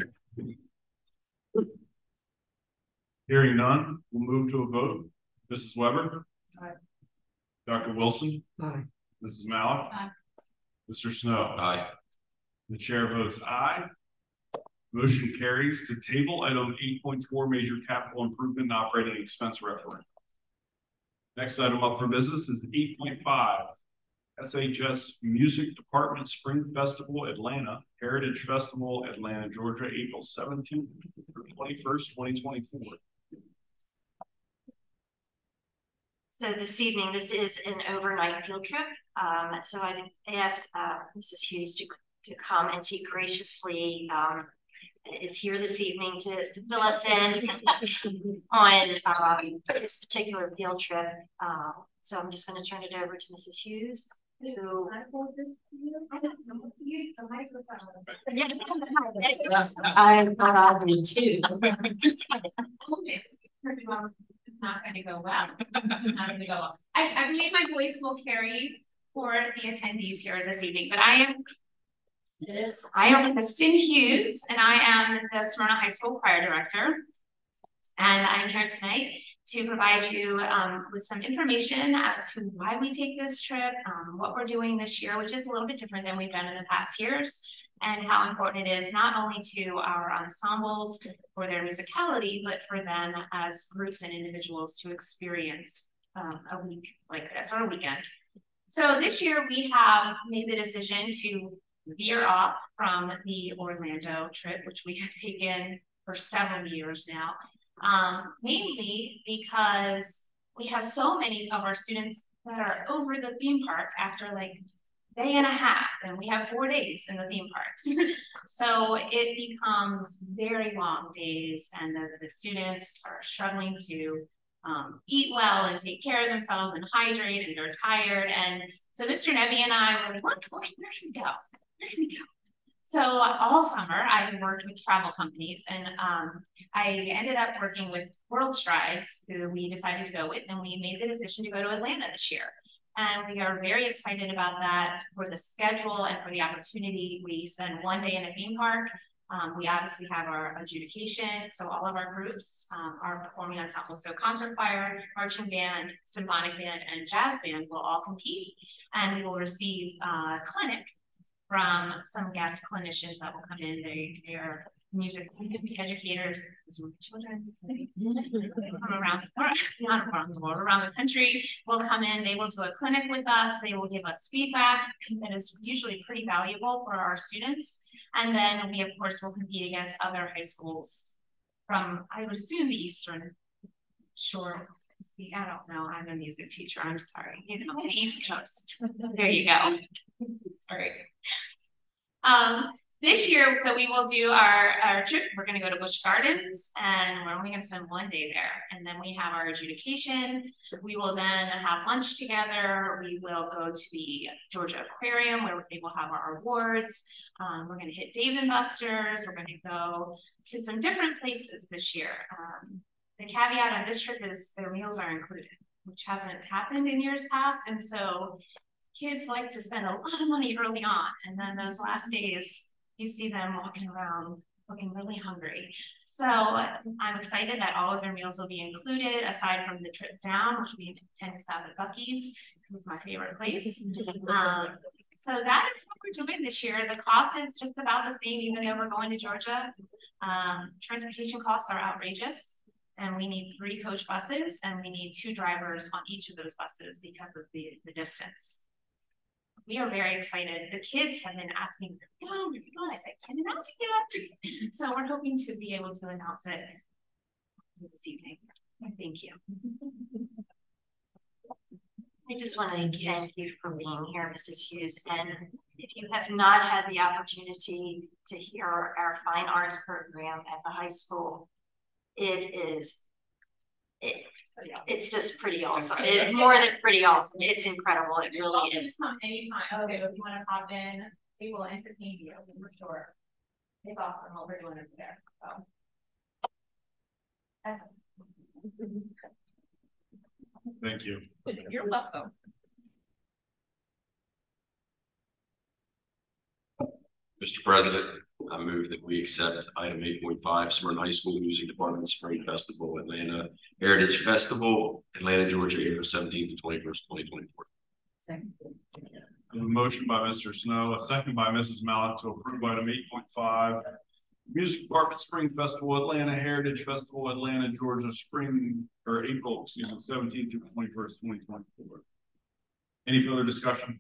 C: Hearing none, we'll move to a vote. Mrs. Weber?
F: Aye.
C: Dr. Wilson?
K: Aye.
C: Mrs. Malik?
F: Aye.
C: Mr. Snow?
J: Aye.
C: The chair votes aye. Motion carries to table item 8.4 major capital improvement and operating expense referendum. Next item up for business is 8.5 SHS Music Department Spring Festival Atlanta Heritage Festival Atlanta, Georgia, April 17th through 21st, 2024.
A: So this evening, this is an overnight field trip. So I've asked Mrs. Hughes to come, and she graciously is here this evening to fill us in on this particular field trip. So I'm just going to turn it over to Mrs. Hughes. Who...
G: I thought I did too.
F: Not going to go well. Not going to go well. I believe my voice will carry for the attendees here this evening, but I am Kristen Hughes, and I am the Smyrna High School Choir Director. And I'm here tonight to provide you with some information as to why we take this trip, what we're doing this year, which is a little bit different than we've done in the past years, and how important it is not only to our ensembles for their musicality, but for them as groups and individuals to experience a week like this, or a weekend. So this year we have made the decision to veer off from the Orlando trip, which we have taken for several years now. Mainly because we have so many of our students that are over the theme park after like a day and a half, and we have 4 days in the theme parks. So it becomes very long days, and the students are struggling to eat well and take care of themselves and hydrate, and they're tired. And so Mr. Nebby and I were like, where can we go? Where can we go? So all summer I've worked with travel companies, and I ended up working with World Strides, who we decided to go with, and we made the decision to go to Atlanta this year. And we are very excited about that for the schedule and for the opportunity. We spend 1 day in a theme park. We obviously have our adjudication. So all of our groups, our performing ensembles, so concert choir, marching band, symphonic band, and jazz band will all compete. And we will receive a clinic from some guest clinicians that will come in. They are music educators, children from around the world, around the country will come in. They will do a clinic with us. They will give us feedback that is usually pretty valuable for our students. And then we, of course, will compete against other high schools from, I would assume, the Eastern Shore. I don't know. I'm a music teacher. I'm sorry. You know, the East Coast. There you go. Sorry. This year, so we will do our trip. We're going to go to Busch Gardens, and we're only going to spend 1 day there. And then we have our adjudication. We will then have lunch together. We will go to the Georgia Aquarium, where we will have our awards. We're going to hit Dave & Buster's. We're going to go to some different places this year. The caveat on this trip is their meals are included, which hasn't happened in years past. And so kids like to spend a lot of money early on. And then those last days, you see them walking around looking really hungry. So I'm excited that all of their meals will be included, aside from the trip down, which we intend to stop at Buc-ee's. It's my favorite place. So that is what we're doing this year. The cost is just about the same, even though we're going to Georgia. Transportation costs are outrageous. And we need 3 coach buses, and we need 2 drivers on each of those buses because of the distance. We are very excited. The kids have been asking, oh my God, I said, can you announce it yet? So we're hoping to be able to announce it this evening. Thank you.
A: I just want to thank you for being here, Mrs. Hughes. And if you have not had the opportunity to hear our fine arts program at the high school, it it's just pretty awesome. It's more than pretty awesome. It's incredible. It really is.
F: Anytime. Okay, if you want to pop in, we will entertain you for sure. It's awesome what we're doing over there. So.
C: Thank you.
F: You're welcome.
J: Mr. President, I move that we accept item 8.5, Smyrna High School Music Department Spring Festival, Atlanta Heritage Festival, Atlanta, Georgia, April 17th to 21st, 2024.
F: Second.
C: A motion by Mr. Snow, a second by Mrs. Malik to approve item 8.5. Music Department Spring Festival, Atlanta Heritage Festival, Atlanta, Georgia, April 17th through 21st, 2024. Any further discussion?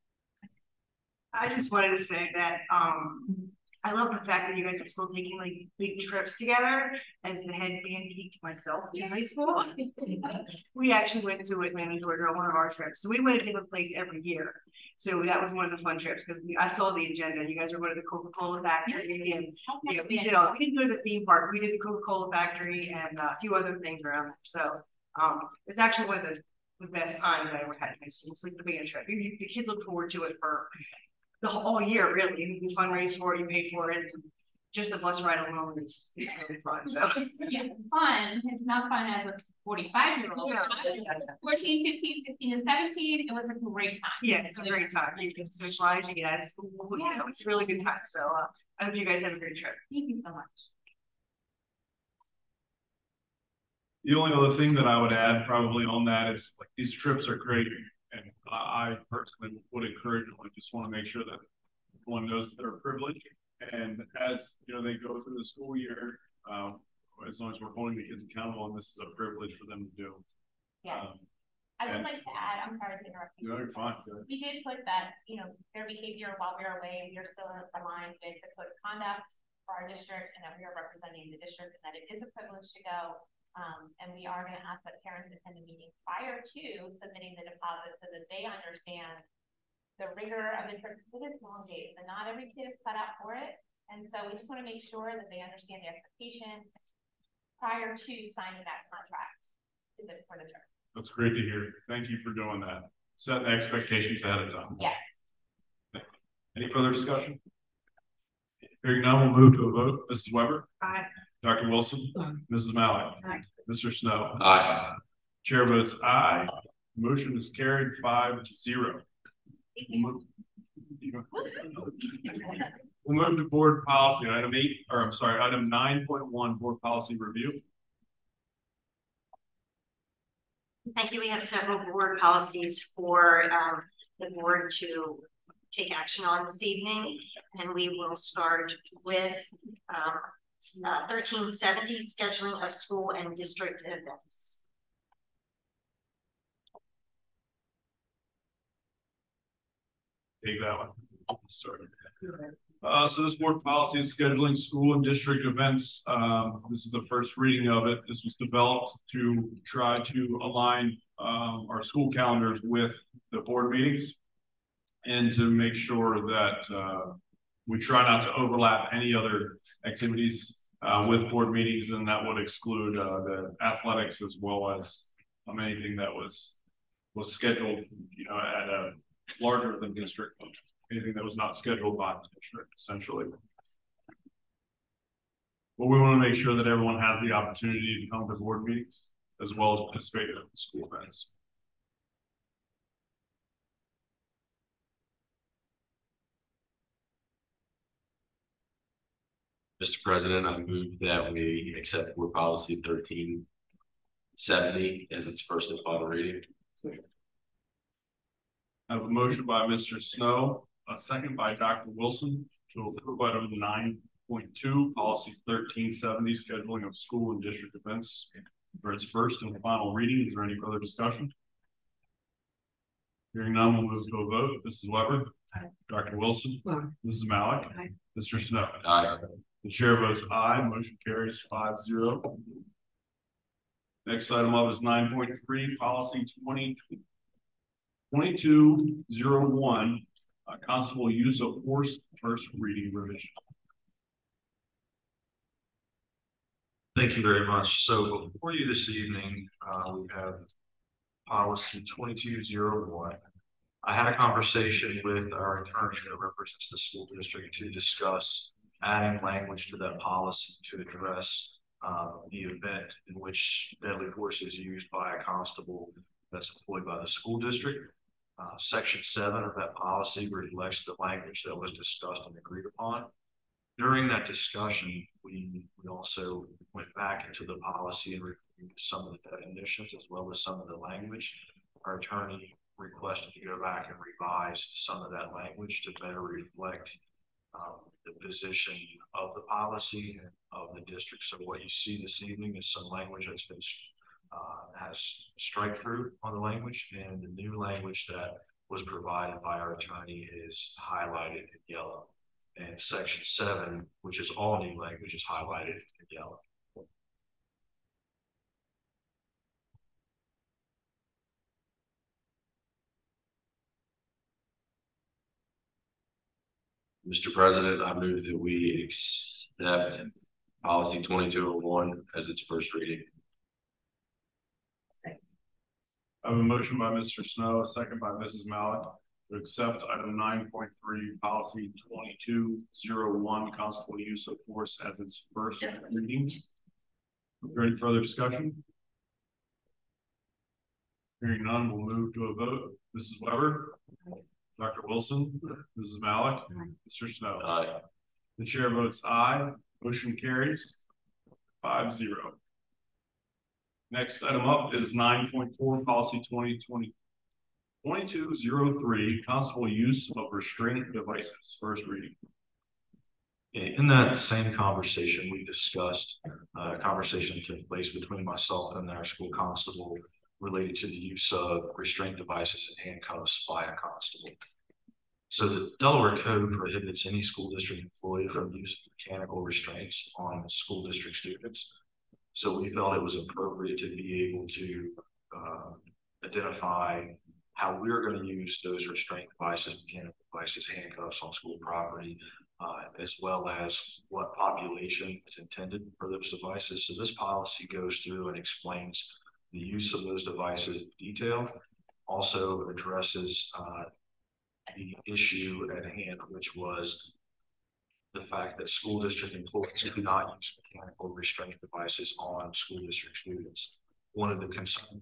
M: I just wanted to say that I love the fact that you guys are still taking like big trips together. As the head band geek myself in high school, we actually went to Atlanta, Georgia on one of our trips. So we went to a different place every year. So that was one of the fun trips because I saw the agenda. You guys were going to the Coca-Cola factory, and you know, we didn't go to the theme park. We did the Coca-Cola factory and a few other things around there. So it's actually one of the best times I ever had in high school. It's like the band trip. The kids look forward to it for the whole year, really. I mean, you fundraise for it, you pay for it. And just the bus ride alone is really fun. So
F: yeah, fun. It's not fun as a 45-year-old.
M: Yeah.
F: 14, 15, 16, and 17. It was a great time.
M: Yeah, it's a great time. You get socialized, you get out of school. Yeah. You know, it's a really good time. So I hope you guys have a great trip.
F: Thank you so much.
C: The only other thing that I would add probably on that is like these trips are great. And I personally would encourage them. I just want to make sure that everyone knows that they're privileged. And as you know, they go through the school year, as long as we're holding the kids accountable, and this is a privilege for them to do.
F: Yeah. I would like to add, I'm sorry to interrupt you.
C: No, you're fine.
F: We did put that, you know, their behavior while we were away, we are still aligned with the code of conduct for our district, and that we are representing the district, and that it is a privilege to go. And we are going to ask that parents attend the meeting prior to submitting the deposit so that they understand the rigor of the trip. It is long days, and not every kid is cut out for it. And so we just want to make sure that they understand the expectations prior to signing that contract for the trip. That's
C: great to hear. Thank you for doing that. Setting the expectations ahead of time.
F: Yes.
C: Any further discussion? Hearing none, we'll move to a vote. Mrs. Weber?
M: Aye.
C: Dr. Wilson? Aye. Mrs. Malik?
M: Aye.
C: Mr. Snow?
J: Aye.
C: Chair votes aye. Motion is carried 5-0. We'll move to board policy, item 9.1, board policy review.
A: Thank you. We have several board policies for the board to take action on this evening, and we will start with 1370, scheduling of school and district events.
C: Take that one. Start. So this board policy is scheduling school and district events. This is the first reading of it. This was developed to try to align our school calendars with the board meetings and to make sure that we try not to overlap any other activities with board meetings, and that would exclude the athletics as well as anything that was scheduled, you know, at a larger than district, anything that was not scheduled by the district, essentially. But we want to make sure that everyone has the opportunity to come to board meetings as well as participate in school events.
J: Mr. President, I move that we accept board policy 1370 as its first and final reading.
C: I have a motion by Mr. Snow, a second by Dr. Wilson to approve item 9.2, policy 1370, scheduling of school and district events for its first and final reading. Is there any further discussion? Hearing none, we'll move to a vote. Mrs. Weber? Aye. Dr. Wilson? Aye. Mrs. Malik? Aye. Mr. Snow?
J: Aye.
C: The chair votes aye. Motion carries 5-0. Next item up is 9.3, policy 2201, constable use of force, first reading revision.
N: Thank you very much. So before you this evening, we have policy 2201. I had a conversation with our attorney that represents the school district to discuss adding language to that policy to address the event in which deadly force is used by a constable that's employed by the school district. Section 7 of that policy reflects the language that was discussed and agreed upon. During that discussion, we also went back into the policy and reviewed some of the definitions as well as some of the language. Our attorney requested to go back and revise some of that language to better reflect the position of the policy and of the district. So what you see this evening is some language that's been has strike through on the language, and the new language that was provided by our attorney is highlighted in yellow. And section 7, which is all new language, is highlighted in yellow.
J: Mr. President, I move that we accept policy 2201 as its first reading.
C: I have a motion by Mr. Snow, a second by Mrs. Malik to accept item 9.3 policy 2201 constable use of force as its first reading. Is there any further discussion? Hearing none, we'll move to a vote. Mrs. Weber, Dr. Wilson, Mrs. Malik, Mr. Snow.
J: Aye.
C: The chair votes aye. Motion carries 5-0. Next item up is 9.4 policy 2203 constable use of restraint devices. First reading.
N: In that same conversation, we discussed a conversation that took place between myself and our school constable related to the use of restraint devices and handcuffs by a constable. So the Delaware Code prohibits any school district employee from using mechanical restraints on school district students. So we felt it was appropriate to be able to identify how we're going to use those restraint devices, mechanical devices, handcuffs on school property, as well as what population is intended for those devices. So this policy goes through and explains the use of those devices in detail, also addresses the issue at hand, which was the fact that school district employees do not use mechanical restraint devices on school district students. One of the concerns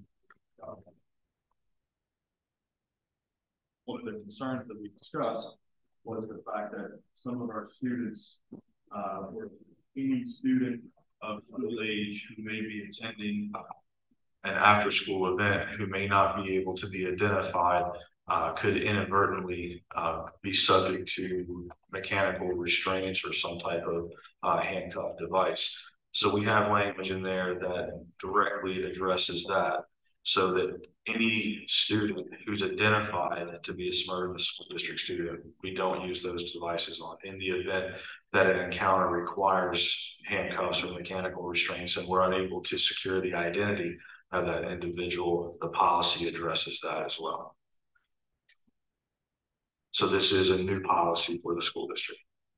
C: that we discussed was the fact that some of our students, or any student of school age who may be attending
N: an after-school event who may not be able to be identified could inadvertently be subject to mechanical restraints or some type of handcuff device. So we have language in there that directly addresses that, so that any student who's identified to be a Smyrna School District student, we don't use those devices on. In the event that an encounter requires handcuffs or mechanical restraints and we're unable to secure the identity of that individual, the policy addresses that as well. So this is a new policy for the school district.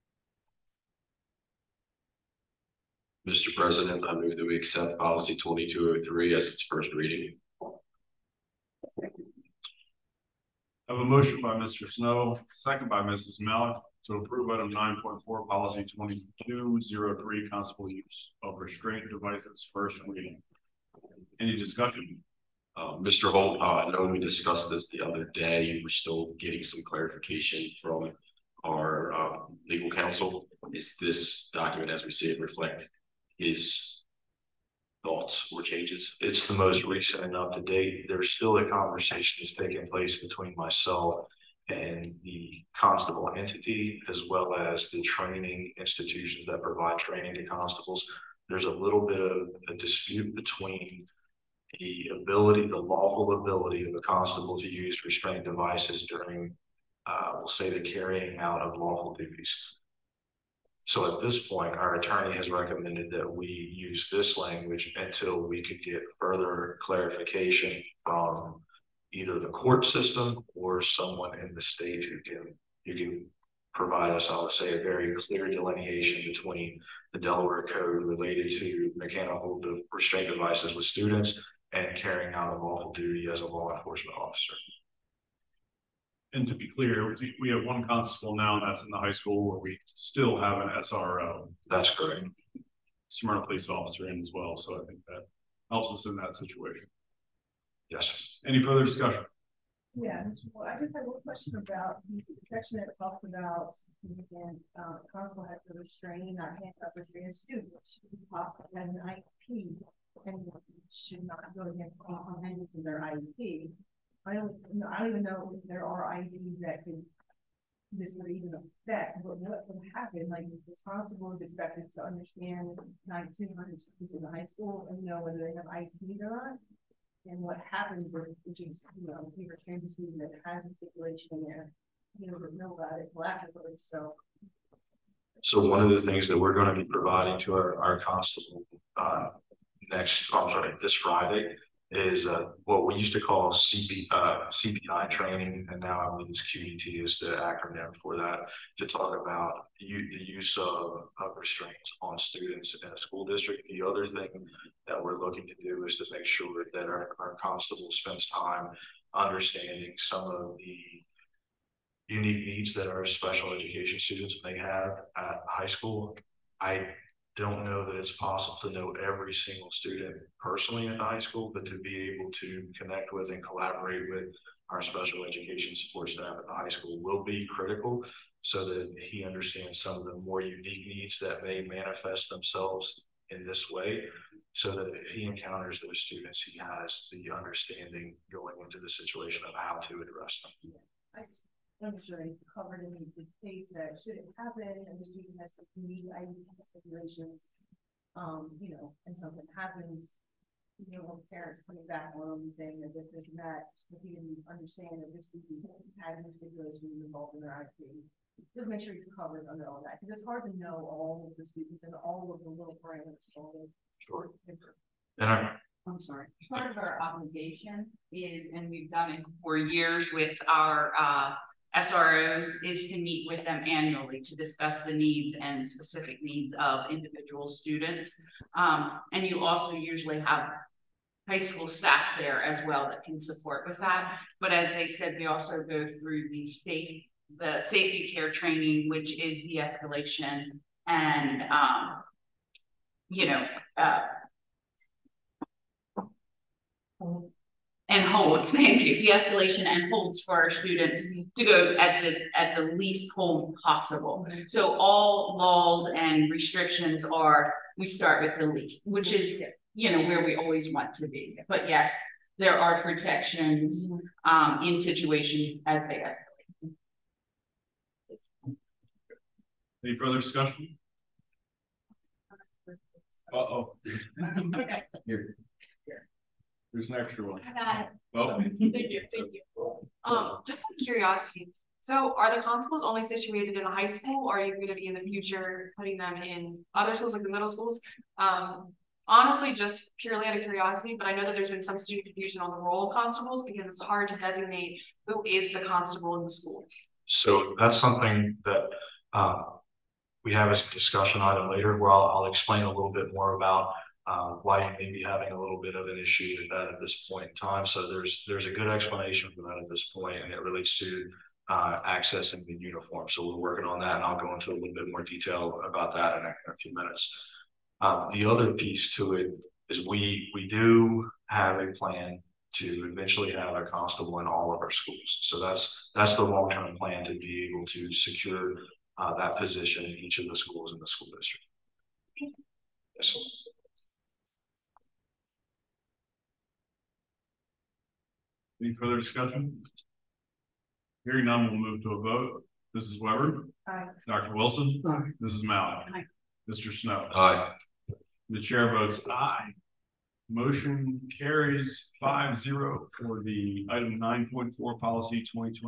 J: Mr. President, I move that we accept policy 2203 as its first reading.
C: I have a motion by Mr. Snow, second by Mrs. Malik to approve item 9.4 policy 2203 constable use of restraint devices. First reading. Any discussion?
J: Mr. Holt, I know we discussed this the other day. You were still getting some clarification from our legal counsel. Is this document, as we see it, reflect his thoughts or changes?
N: It's the most recent and up to date. There's still a conversation that's taking place between myself and the constable entity, as well as the training institutions that provide training to constables. There's a little bit of a dispute between the lawful ability of a constable to use restraint devices during, we'll say, the carrying out of lawful duties. So at this point, our attorney has recommended that we use this language until we could get further clarification from either the court system or someone in the state who can provide us, I would say, a very clear delineation between the Delaware Code related to mechanical restraint devices with students and carrying out a lawful duty as a law enforcement officer.
C: And to be clear, we have one constable now, and that's in the high school, where we still have an SRO.
N: That's correct.
C: Smyrna police officer in as well, so I think that helps us in that situation.
N: Yes.
C: Any further discussion?
F: Yeah, well, I just had one question about the section that talked about when constable had to restrain, not handcuff, restrain a student, which possibly had an IEP and should not go against all amendments in their IEP. I don't even know if there are IEPs that could this would even affect, but what would happen? Like the constable is expected to understand 1,900 students in the high school and know whether they have IEPs or not. And what happens if, which is, you know, if you restrain a student that has a stipulation in there, you don't know about it until afterwards.
N: So one of the things that we're going to be providing to our constable this Friday is what we used to call CPI training, and now I believe it's QDT is the acronym for that, to talk about the use of restraints on students in a school district. The other thing that we're looking to do is to make sure that our constable spends time understanding some of the unique needs that our special education students may have at high school. I don't know that it's possible to know every single student personally in high school, but to be able to connect with and collaborate with our special education support staff at the high school will be critical, so that he understands some of the more unique needs that may manifest themselves in this way, so that if he encounters those students, he has the understanding going into the situation of how to address them.
F: I'm sure it's covered in the case that should it happen and the student has some unique IEP stipulations, you know, and something happens, you know, parents coming back on them and saying that this, and that, if you can understand that this student had any stipulations involved in their IEP, just make sure he's covered under all that, because it's hard to know all of the students and all of the little parameters.
N: Sure.
O: I'm sorry. Part of our obligation is, and we've done it for years with our SROs, is to meet with them annually to discuss the needs and specific needs of individual students. And you also usually have high school staff there as well that can support with that. But as they said, we also go through the safety care training, which is de-escalation and, you know, and holds, thank you, de-escalation and holds for our students to go at the least hold possible. So all laws and restrictions are, we start with the least, which is, you know, where we always want to be. But yes, there are protections in situations as they escalate.
C: Any further discussion? Here. There's an extra one.
I: I got it.
C: Oh.
I: Thank you. Just out of curiosity, so are the constables only situated in a high school, or are you going to be in the future putting them in other schools like the middle schools? Honestly, just purely out of curiosity, but I know that there's been some student confusion on the role of constables because it's hard to designate who is the constable in the school.
N: So that's something that we have as a discussion item later, where I'll explain a little bit more about why you may be having a little bit of an issue with that at this point in time. So there's a good explanation for that at this point, and it relates to accessing the uniform. So we're working on that, and I'll go into a little bit more detail about that in a few minutes. The other piece to it is we do have a plan to eventually have a constable in all of our schools. So that's the long-term plan, to be able to secure that position in each of the schools in the school district. Yes.
C: Any further discussion? Hearing none, we'll move to a vote. Mrs. Weber?
F: Aye.
C: Dr. Wilson?
K: Aye.
C: Mrs. Mallett?
F: Aye.
C: Mr. Snow?
J: Aye.
C: The chair votes aye. Motion carries 5-0 for the item 9.4 policy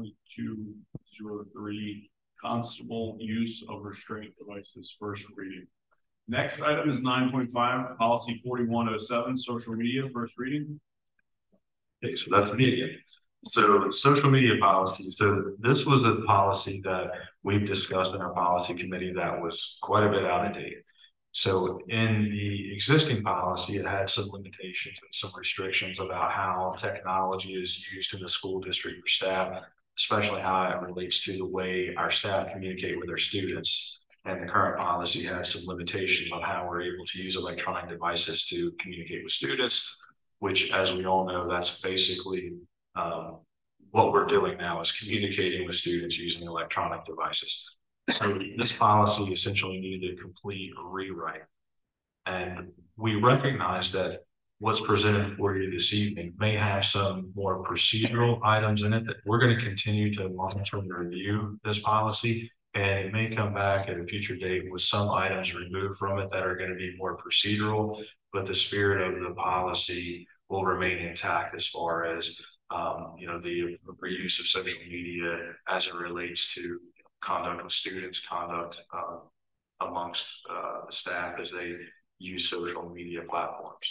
C: 2022-03 constable use of restraint devices, first reading. Next item is 9.5 policy 4107 social media, first reading.
N: Okay, so that's media. So social media policy. So this was a policy that we've discussed in our policy committee that was quite a bit out of date. So in the existing policy, it had some limitations and some restrictions about how technology is used in the school district for staff, especially how it relates to the way our staff communicate with their students. And the current policy has some limitations on how we're able to use electronic devices to communicate with students, which, as we all know, that's basically what we're doing now is communicating with students using electronic devices. So this policy essentially needed a complete rewrite. And we recognize that what's presented for you this evening may have some more procedural items in it that we're going to continue to monitor and review this policy. And it may come back at a future date with some items removed from it that are going to be more procedural, but the spirit of the policy will remain intact as far as the use of social media as it relates to conduct with students, conduct amongst the staff as they use social media platforms.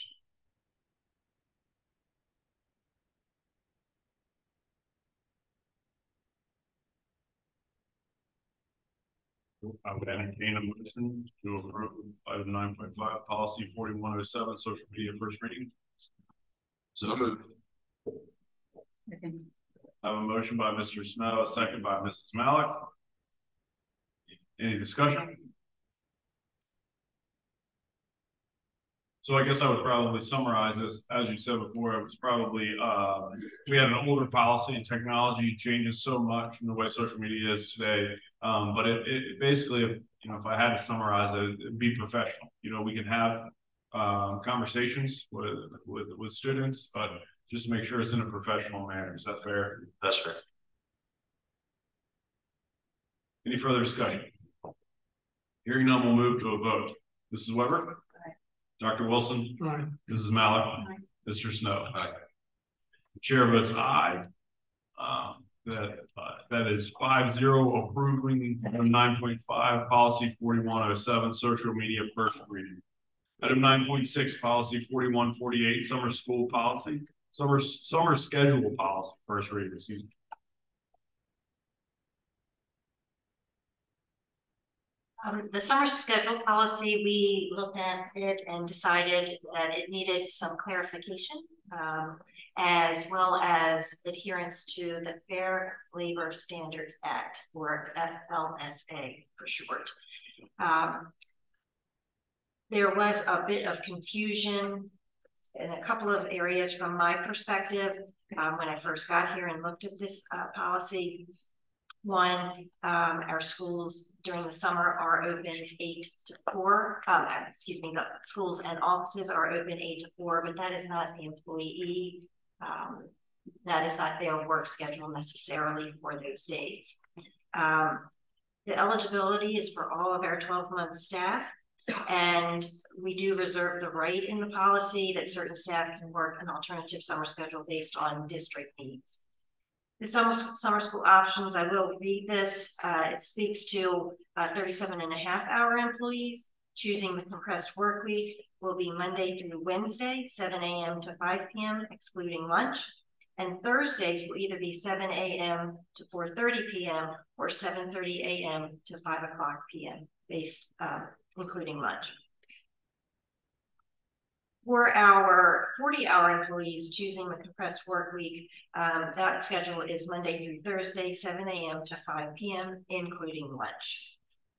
C: I would entertain a motion to approve item 9.5 policy 4107 social media first reading.
J: So moved.
C: I have a motion by Mr. Snow, a second by Mrs. Malik. Any discussion? So I guess I would probably summarize this. As you said before, it was probably, we had an older policy and technology changes so much in the way social media is today. But it basically, if I had to summarize it, it'd be professional. We can have conversations with students, but just make sure it's in a professional manner. Is that fair?
N: That's fair.
C: Any further discussion? Hearing none, we'll move to a vote. Mrs. Weber?
K: Aye.
C: Dr. Wilson?
K: Aye.
C: Mrs. Malik?
K: Aye.
C: Mr. Snow?
J: Aye.
C: The chair votes aye. That is 5-0 approving item 9.5 policy 4107 social media first reading. Item 9.6 policy 4148 summer school policy. Summer schedule policy, first reading, excuse me.
A: The summer schedule policy, we looked at it and decided that it needed some clarification, as well as adherence to the Fair Labor Standards Act, or FLSA for short. There was a bit of confusion in a couple of areas from my perspective when I first got here and looked at this policy. One, our schools during the summer are open 8 to 4. The schools and offices are open 8 to 4, but that is not the employee. That is not their work schedule necessarily for those days. The eligibility is for all of our 12-month staff. And we do reserve the right in the policy that certain staff can work an alternative summer schedule based on district needs. The summer school options, I will read this. It speaks to 37.5-hour employees. Choosing the compressed work week will be Monday through Wednesday, 7 a.m. to 5 p.m., excluding lunch. And Thursdays will either be 7 a.m. to 4:30 p.m. or 7:30 a.m. to 5 o'clock p.m. Including lunch. For our 40-hour employees choosing the compressed work week, that schedule is Monday through Thursday, 7 a.m. to 5 p.m., including lunch.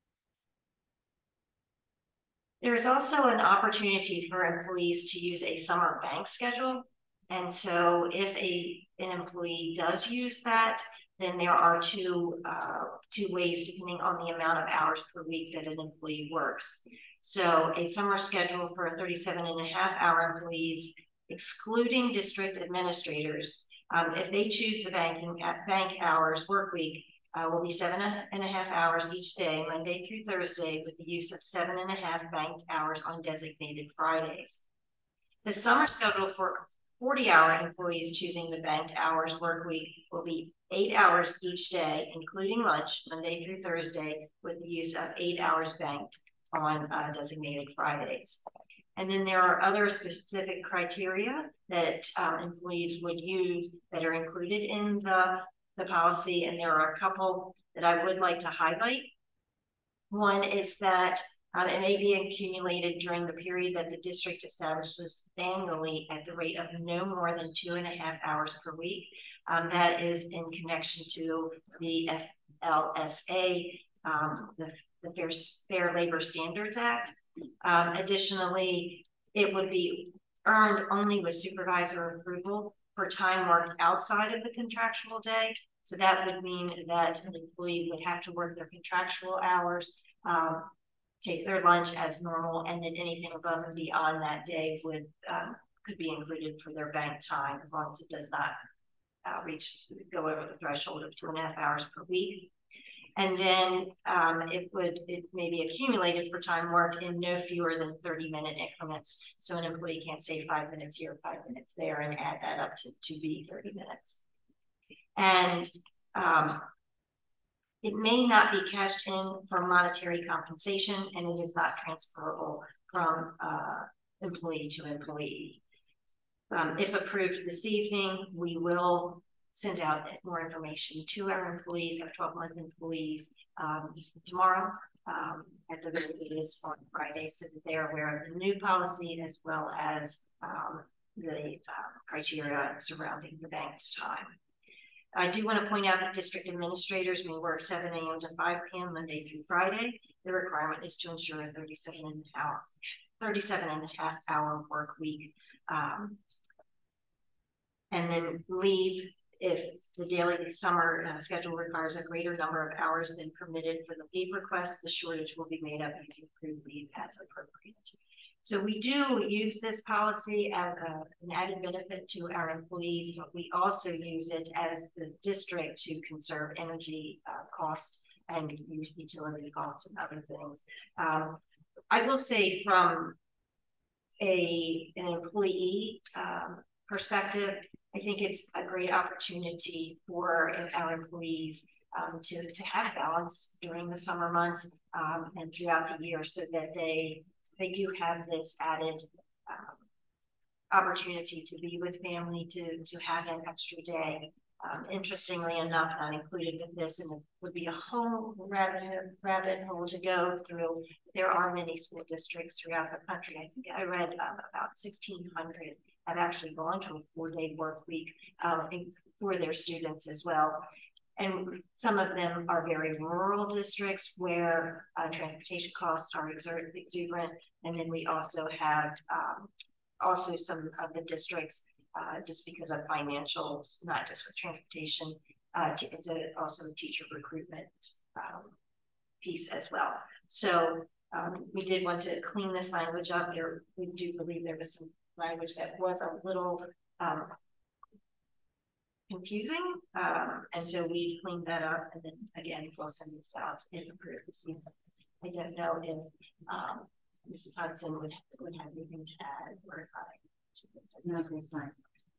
A: There is also an opportunity for employees to use a summer bank schedule. And so if an employee does use that, then there are two ways depending on the amount of hours per week that an employee works. So a summer schedule for 37.5-hour employees, excluding district administrators, if they choose the bank hours work week, will be 7.5 hours each day, Monday through Thursday, with the use of 7.5 banked hours on designated Fridays. The summer schedule for 40-hour employees choosing the banked hours work week will be 8 hours each day, including lunch, Monday through Thursday, with the use of 8 hours banked on designated Fridays. And then there are other specific criteria that employees would use that are included in the policy. And there are a couple that I would like to highlight. One is that it may be accumulated during the period that the district establishes annually at the rate of no more than 2.5 hours per week. That is in connection to the FLSA, the Fair Labor Standards Act. Additionally, it would be earned only with supervisor approval for time worked outside of the contractual day. So that would mean that an employee would have to work their contractual hours, take their lunch as normal, and then anything above and beyond that day would could be included for their bank time, as long as it does not go over the threshold of 2.5 hours per week. And then it may be accumulated for time worked in no fewer than 30-minute increments. So an employee can't say 5 minutes here, 5 minutes there, and add that up to be 30 minutes. And it may not be cashed in for monetary compensation, and it is not transferable from employee to employee. If approved this evening, we will send out more information to our employees, our 12-month employees, tomorrow at the very latest on Friday, so that they are aware of the new policy as well as the criteria surrounding the bank's time. I do want to point out that district administrators may work 7 a.m. to 5 p.m. Monday through Friday. The requirement is to ensure a 37.5 hour work week. And then leave, if the daily summer schedule requires a greater number of hours than permitted for the leave request, the shortage will be made up using approved leave as appropriate. So we do use this policy as an added benefit to our employees, but we also use it as the district to conserve energy costs and utility costs and other things. I will say from an employee perspective, I think it's a great opportunity for our employees to have balance during the summer months and throughout the year, so that they do have this added opportunity to be with family, to have an extra day. Interestingly enough, not included with this, and it would be a whole rabbit hole to go through. There are many school districts throughout the country. I think I read about 1,600 have actually gone to a 4-day work week for their students as well. And some of them are very rural districts where transportation costs are exuberant. And then we also have also some of the districts, just because of financials, not just with transportation, it's also a teacher recruitment piece as well. So we did want to clean this language up there. We do believe there was some language that was a little confusing, and so we cleaned that up, and then again we'll send this out and approve this evening. I don't know if Mrs. Hudson would have anything to add, or if
O: No, that's fine.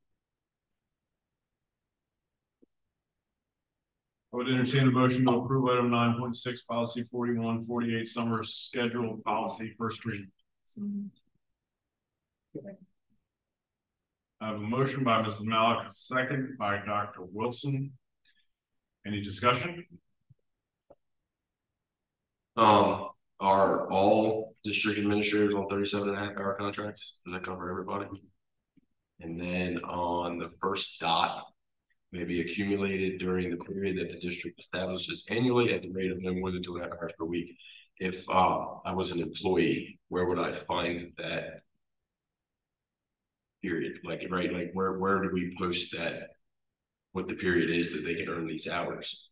C: I would entertain a motion to approve item 9.6, policy 4148, summer schedule policy, first reading. I have a motion by Mrs. Malik, a second by Dr. Wilson. Any discussion?
J: Are all district administrators on 37.5 hour contracts? Does that cover everybody? And then on the first dot, may be accumulated during the period that the district establishes annually at the rate of no more than 2.5 hours per week. If I was an employee, where would I find that period? Like, right, like where do we post that, what the period is that they can earn these hours?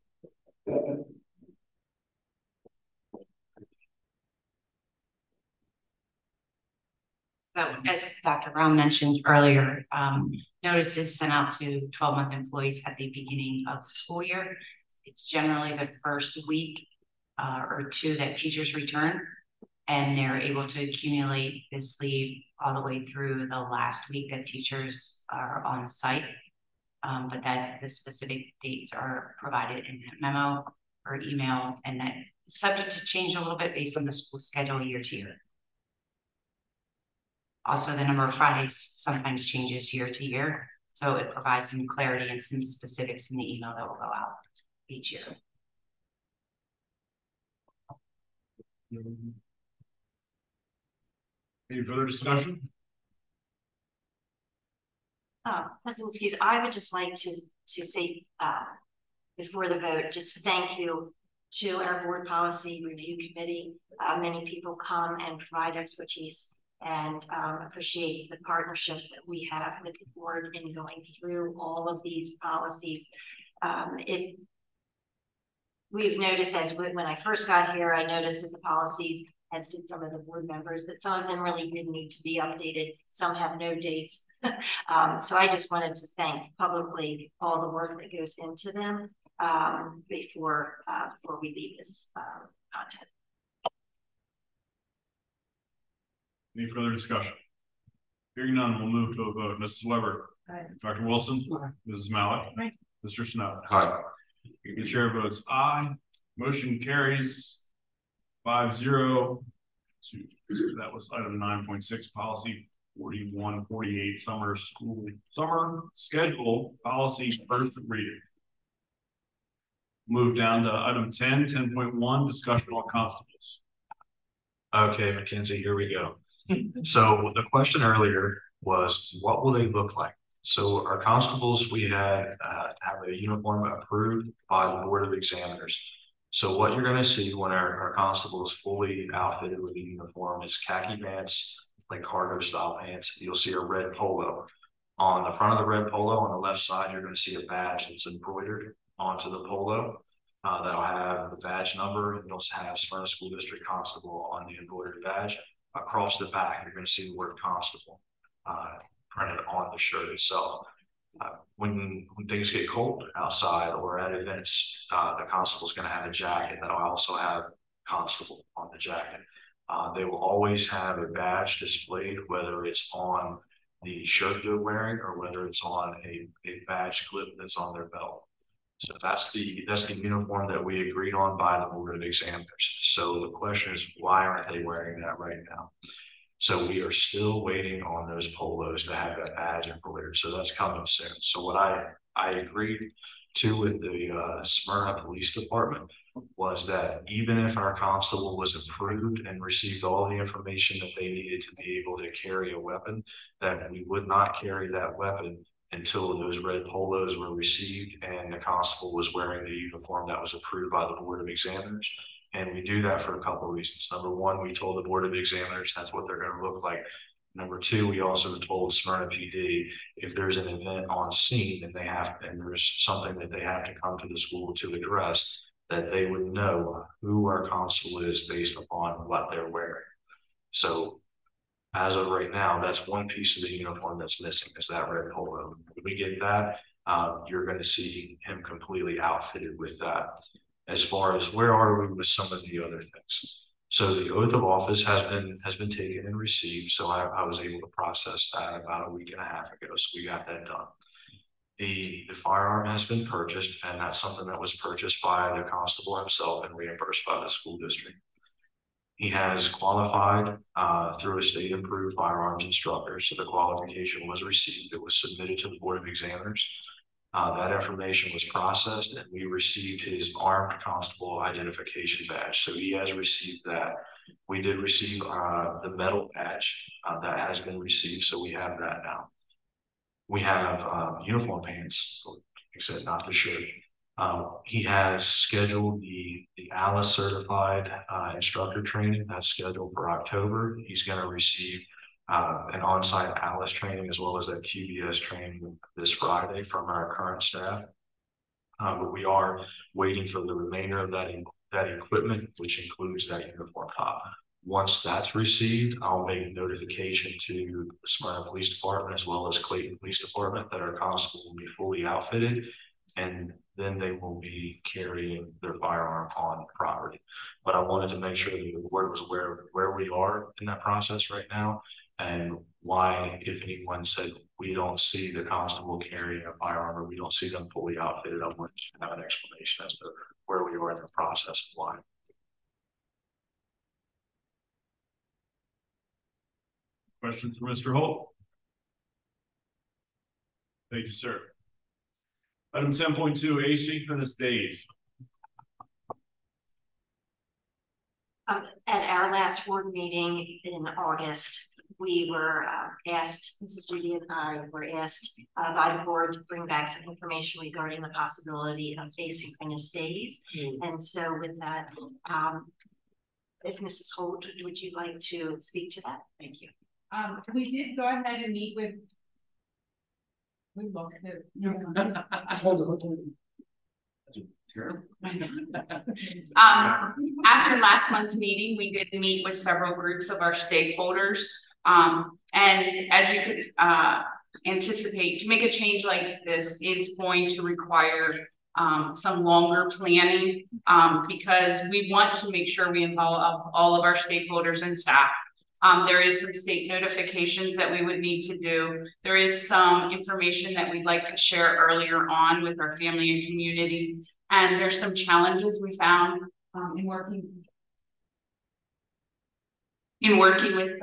L: Well, as Dr. Brown mentioned earlier, notices sent out to 12-month employees at the beginning of the school year. It's generally the first week or two that teachers return, and they're able to accumulate this leave all the way through the last week that teachers are on site. But that the specific dates are provided in a memo or email, and that is subject to change a little bit based on the school schedule year to year. Also, the number of Fridays sometimes changes year to year, so it provides some clarity and some specifics in the email that will go out each year.
C: Any further discussion?
A: President, excuse, I would just like to say, before the vote, just thank you to our board policy review committee. Many people come and provide expertise, and appreciate the partnership that we have with the board in going through all of these policies. We've noticed, when I first got here, I noticed that the policies, as did some of the board members, that some of them really did need to be updated. Some have no dates. So I just wanted to thank publicly all the work that goes into them before we leave this content.
C: Any further discussion? Hearing none, we'll move to a vote. Mrs. Weber.
F: Aye.
C: Dr. Wilson.
K: Aye.
C: Mrs. Malik.
F: Aye.
C: Mr. Snow.
J: Aye.
C: The chair votes aye. Motion carries 5-0. That was item 9.6, policy 4148, summer schedule policy, first reading. Move down to item 10.1, discussion on constables.
N: Okay, Mackenzie, here we go. So the question earlier was, what will they look like? So our constables, we had have a uniform approved by the Board of Examiners. So what you're going to see when our constable is fully outfitted with a uniform is khaki pants, like cargo style pants. You'll see a red polo. On the front of the red polo, on the left side, you're going to see a badge that's embroidered onto the polo. That'll have the badge number, and you'll have Smyrna School District Constable on the embroidered badge. Across the back, you're going to see the word constable printed on the shirt itself. When things get cold outside or at events, the constable is going to have a jacket that'll also have constable on the jacket. They will always have a badge displayed, whether it's on the shirt they're wearing or whether it's on a badge clip that's on their belt. So that's the uniform that we agreed on by the Board of Examiners. So the question is, why aren't they wearing that right now? So we are still waiting on those polos to have that badge embroidered. So that's coming soon. So what I agreed to with the Smyrna Police Department was that even if our constable was approved and received all the information that they needed to be able to carry a weapon, that we would not carry that weapon until those red polos were received and the constable was wearing the uniform that was approved by the Board of Examiners. And we do that for a couple of reasons. Number one, we told the Board of Examiners that's what they're going to look like. Number two, we also told Smyrna PD if there's an event on scene and there's something that they have to come to the school to address, that they would know who our constable is based upon what they're wearing. So as of right now, that's one piece of the uniform that's missing, is that red polo. When we get that, you're going to see him completely outfitted with that. As far as where are we with some of the other things. So the oath of office has been taken and received. So I was able to process that about a week and a half ago. So we got that done. The firearm has been purchased, and that's something that was purchased by the constable himself and reimbursed by the school district. He has qualified through a state approved firearms instructor. So the qualification was received. It was submitted to the Board of Examiners. That information was processed, and we received his armed constable identification badge. So he has received that. We did receive the metal badge that has been received. So we have that now. We have uniform pants, except not the shirt. He has scheduled the ALICE certified instructor training. That's scheduled for October. He's going to receive an on-site ALICE training as well as that QBS training this Friday from our current staff. But we are waiting for the remainder of that equipment, which includes that uniform top. Once that's received, I'll make notification to the Smyrna Police Department as well as Clayton Police Department that our constable will be fully outfitted, and then they will be carrying their firearm on property. But I wanted to make sure that the board was aware of where we are in that process right now, and why, if anyone said we don't see the constable carrying a firearm or we don't see them fully outfitted, I want to have an explanation as to where we are in the process and why.
C: Questions for Mr. Holt? Thank you, sir. Item 10.2, asynchronous days.
A: At our last board meeting in August, we were asked, Mrs. Judy and I were asked by the board to bring back some information regarding the possibility of asynchronous days. And so with that, if Mrs. Holt, would you like to speak to that? Thank you.
O: We did go ahead and meet with. We lost it.
K: Hold on.
O: After last month's meeting, we did meet with several groups of our stakeholders. And as you could anticipate, to make a change like this is going to require some longer planning because we want to make sure we involve all of our stakeholders and staff. There is some state notifications that we would need to do. There is some information that we'd like to share earlier on with our family and community. And there's some challenges we found in working with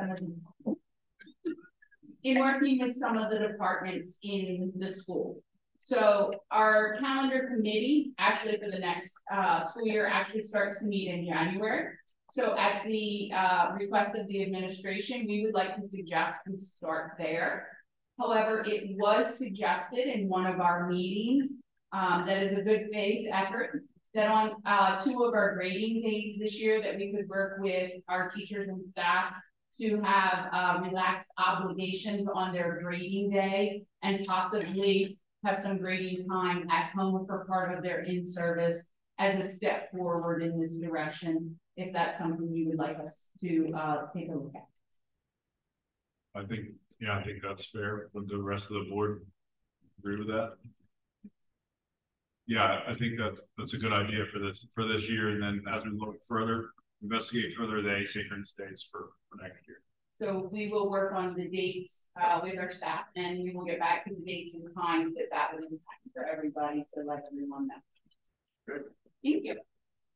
O: some of the departments in the school. So our calendar committee actually for the next school year actually starts to meet in January. So at the request of the administration, we would like to suggest we start there. However, it was suggested in one of our meetings that is a good faith effort that on 2 of our grading days this year that we could work with our teachers and staff to have relaxed obligations on their grading day and possibly have some grading time at home for part of their in-service as a step forward in this direction, if that's something you would like us to take a look at.
C: I think that's fair. Would the rest of the board agree with that? Yeah, I think that's a good idea for this year, and then as we look further, investigate further the asynchronous days for next year.
O: So we will work on the dates with our staff, and we will get back to the dates and times that would impact for everybody to let everyone know.
C: Good.
O: Thank you.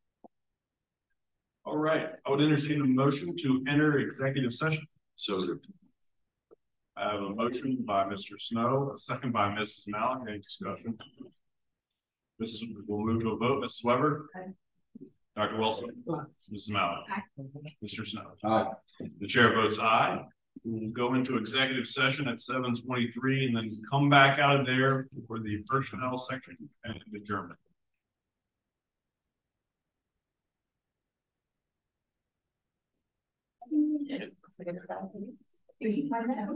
C: All right, I would entertain a motion to enter executive session.
J: So
C: I have a motion by Mr. Snow, a second by Mrs. Malik. Any discussion? We'll move to a vote. Mrs. Weber.
O: Aye.
C: Dr. Wilson.
K: Aye.
C: Mrs. Malik.
O: Aye.
C: Mr. Snow.
J: Aye.
C: The chair votes aye. We'll go into executive session at 7:23 and then come back out of there for the personnel section and adjournment.
O: Did you find that?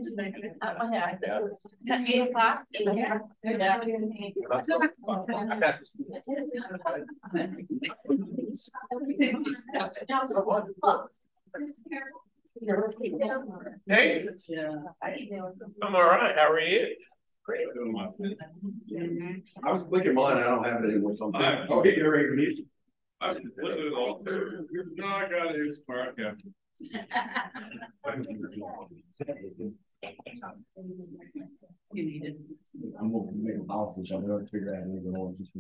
B: Hey, I'm all right. How are you? Great.
J: I was clicking mine. I don't have it anymore. So
C: I'll get you ready to meet. I got it. It's smart, yeah.
J: I'm going to make a policy. I'll never figure out anything else. Just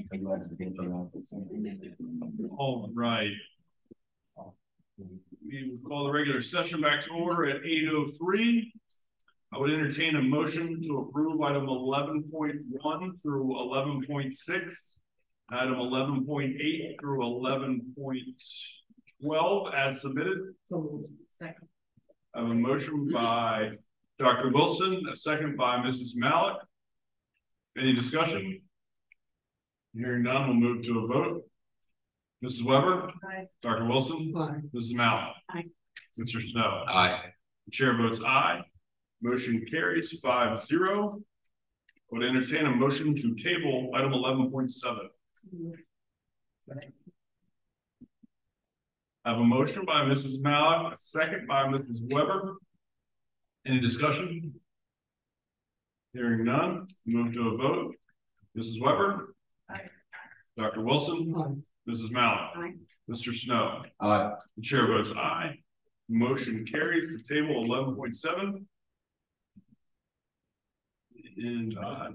C: All right. We will call the regular session back to order at 8:03. I would entertain a motion to approve item 11.1 through 11.6, item 11.8 through 11.12 as submitted.
F: Second.
C: I have a motion by Dr. Wilson, a second by Mrs. Malik. Any discussion? Hearing none, we'll move to a vote. Mrs. Weber.
F: Aye.
C: Dr. Wilson.
K: Aye.
C: Mrs. Malik.
F: Aye.
C: Mr. Snow.
J: Aye.
C: The chair votes aye. Motion carries 5-0. Would entertain a motion to table item 11.7. I have a motion by Mrs. Malik, a second by Mrs. Weber. Any discussion? Hearing none, move to a vote. Mrs. Weber.
F: Aye.
C: Dr. Wilson.
K: Aye.
C: Mrs. Malik.
F: Aye.
C: Mr. Snow.
J: Aye.
C: The chair votes aye. Motion carries to table 11.7. And I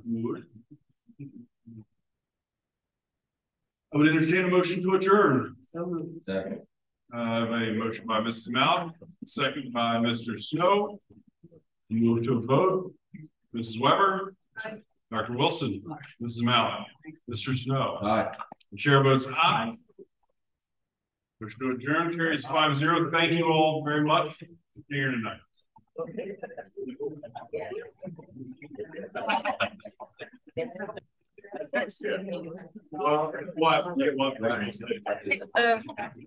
C: would entertain a motion to adjourn.
F: So moved.
J: Second.
C: I have a motion by Mrs. Mallett, second by Mr. Snow. Move to a vote. Mrs. Weber. Dr. Wilson. Mrs. Mallett. Mr. Snow.
B: Aye.
C: The chair votes aye. Motion to adjourn carries 5-0. Thank you all very much for being here tonight. Well, what?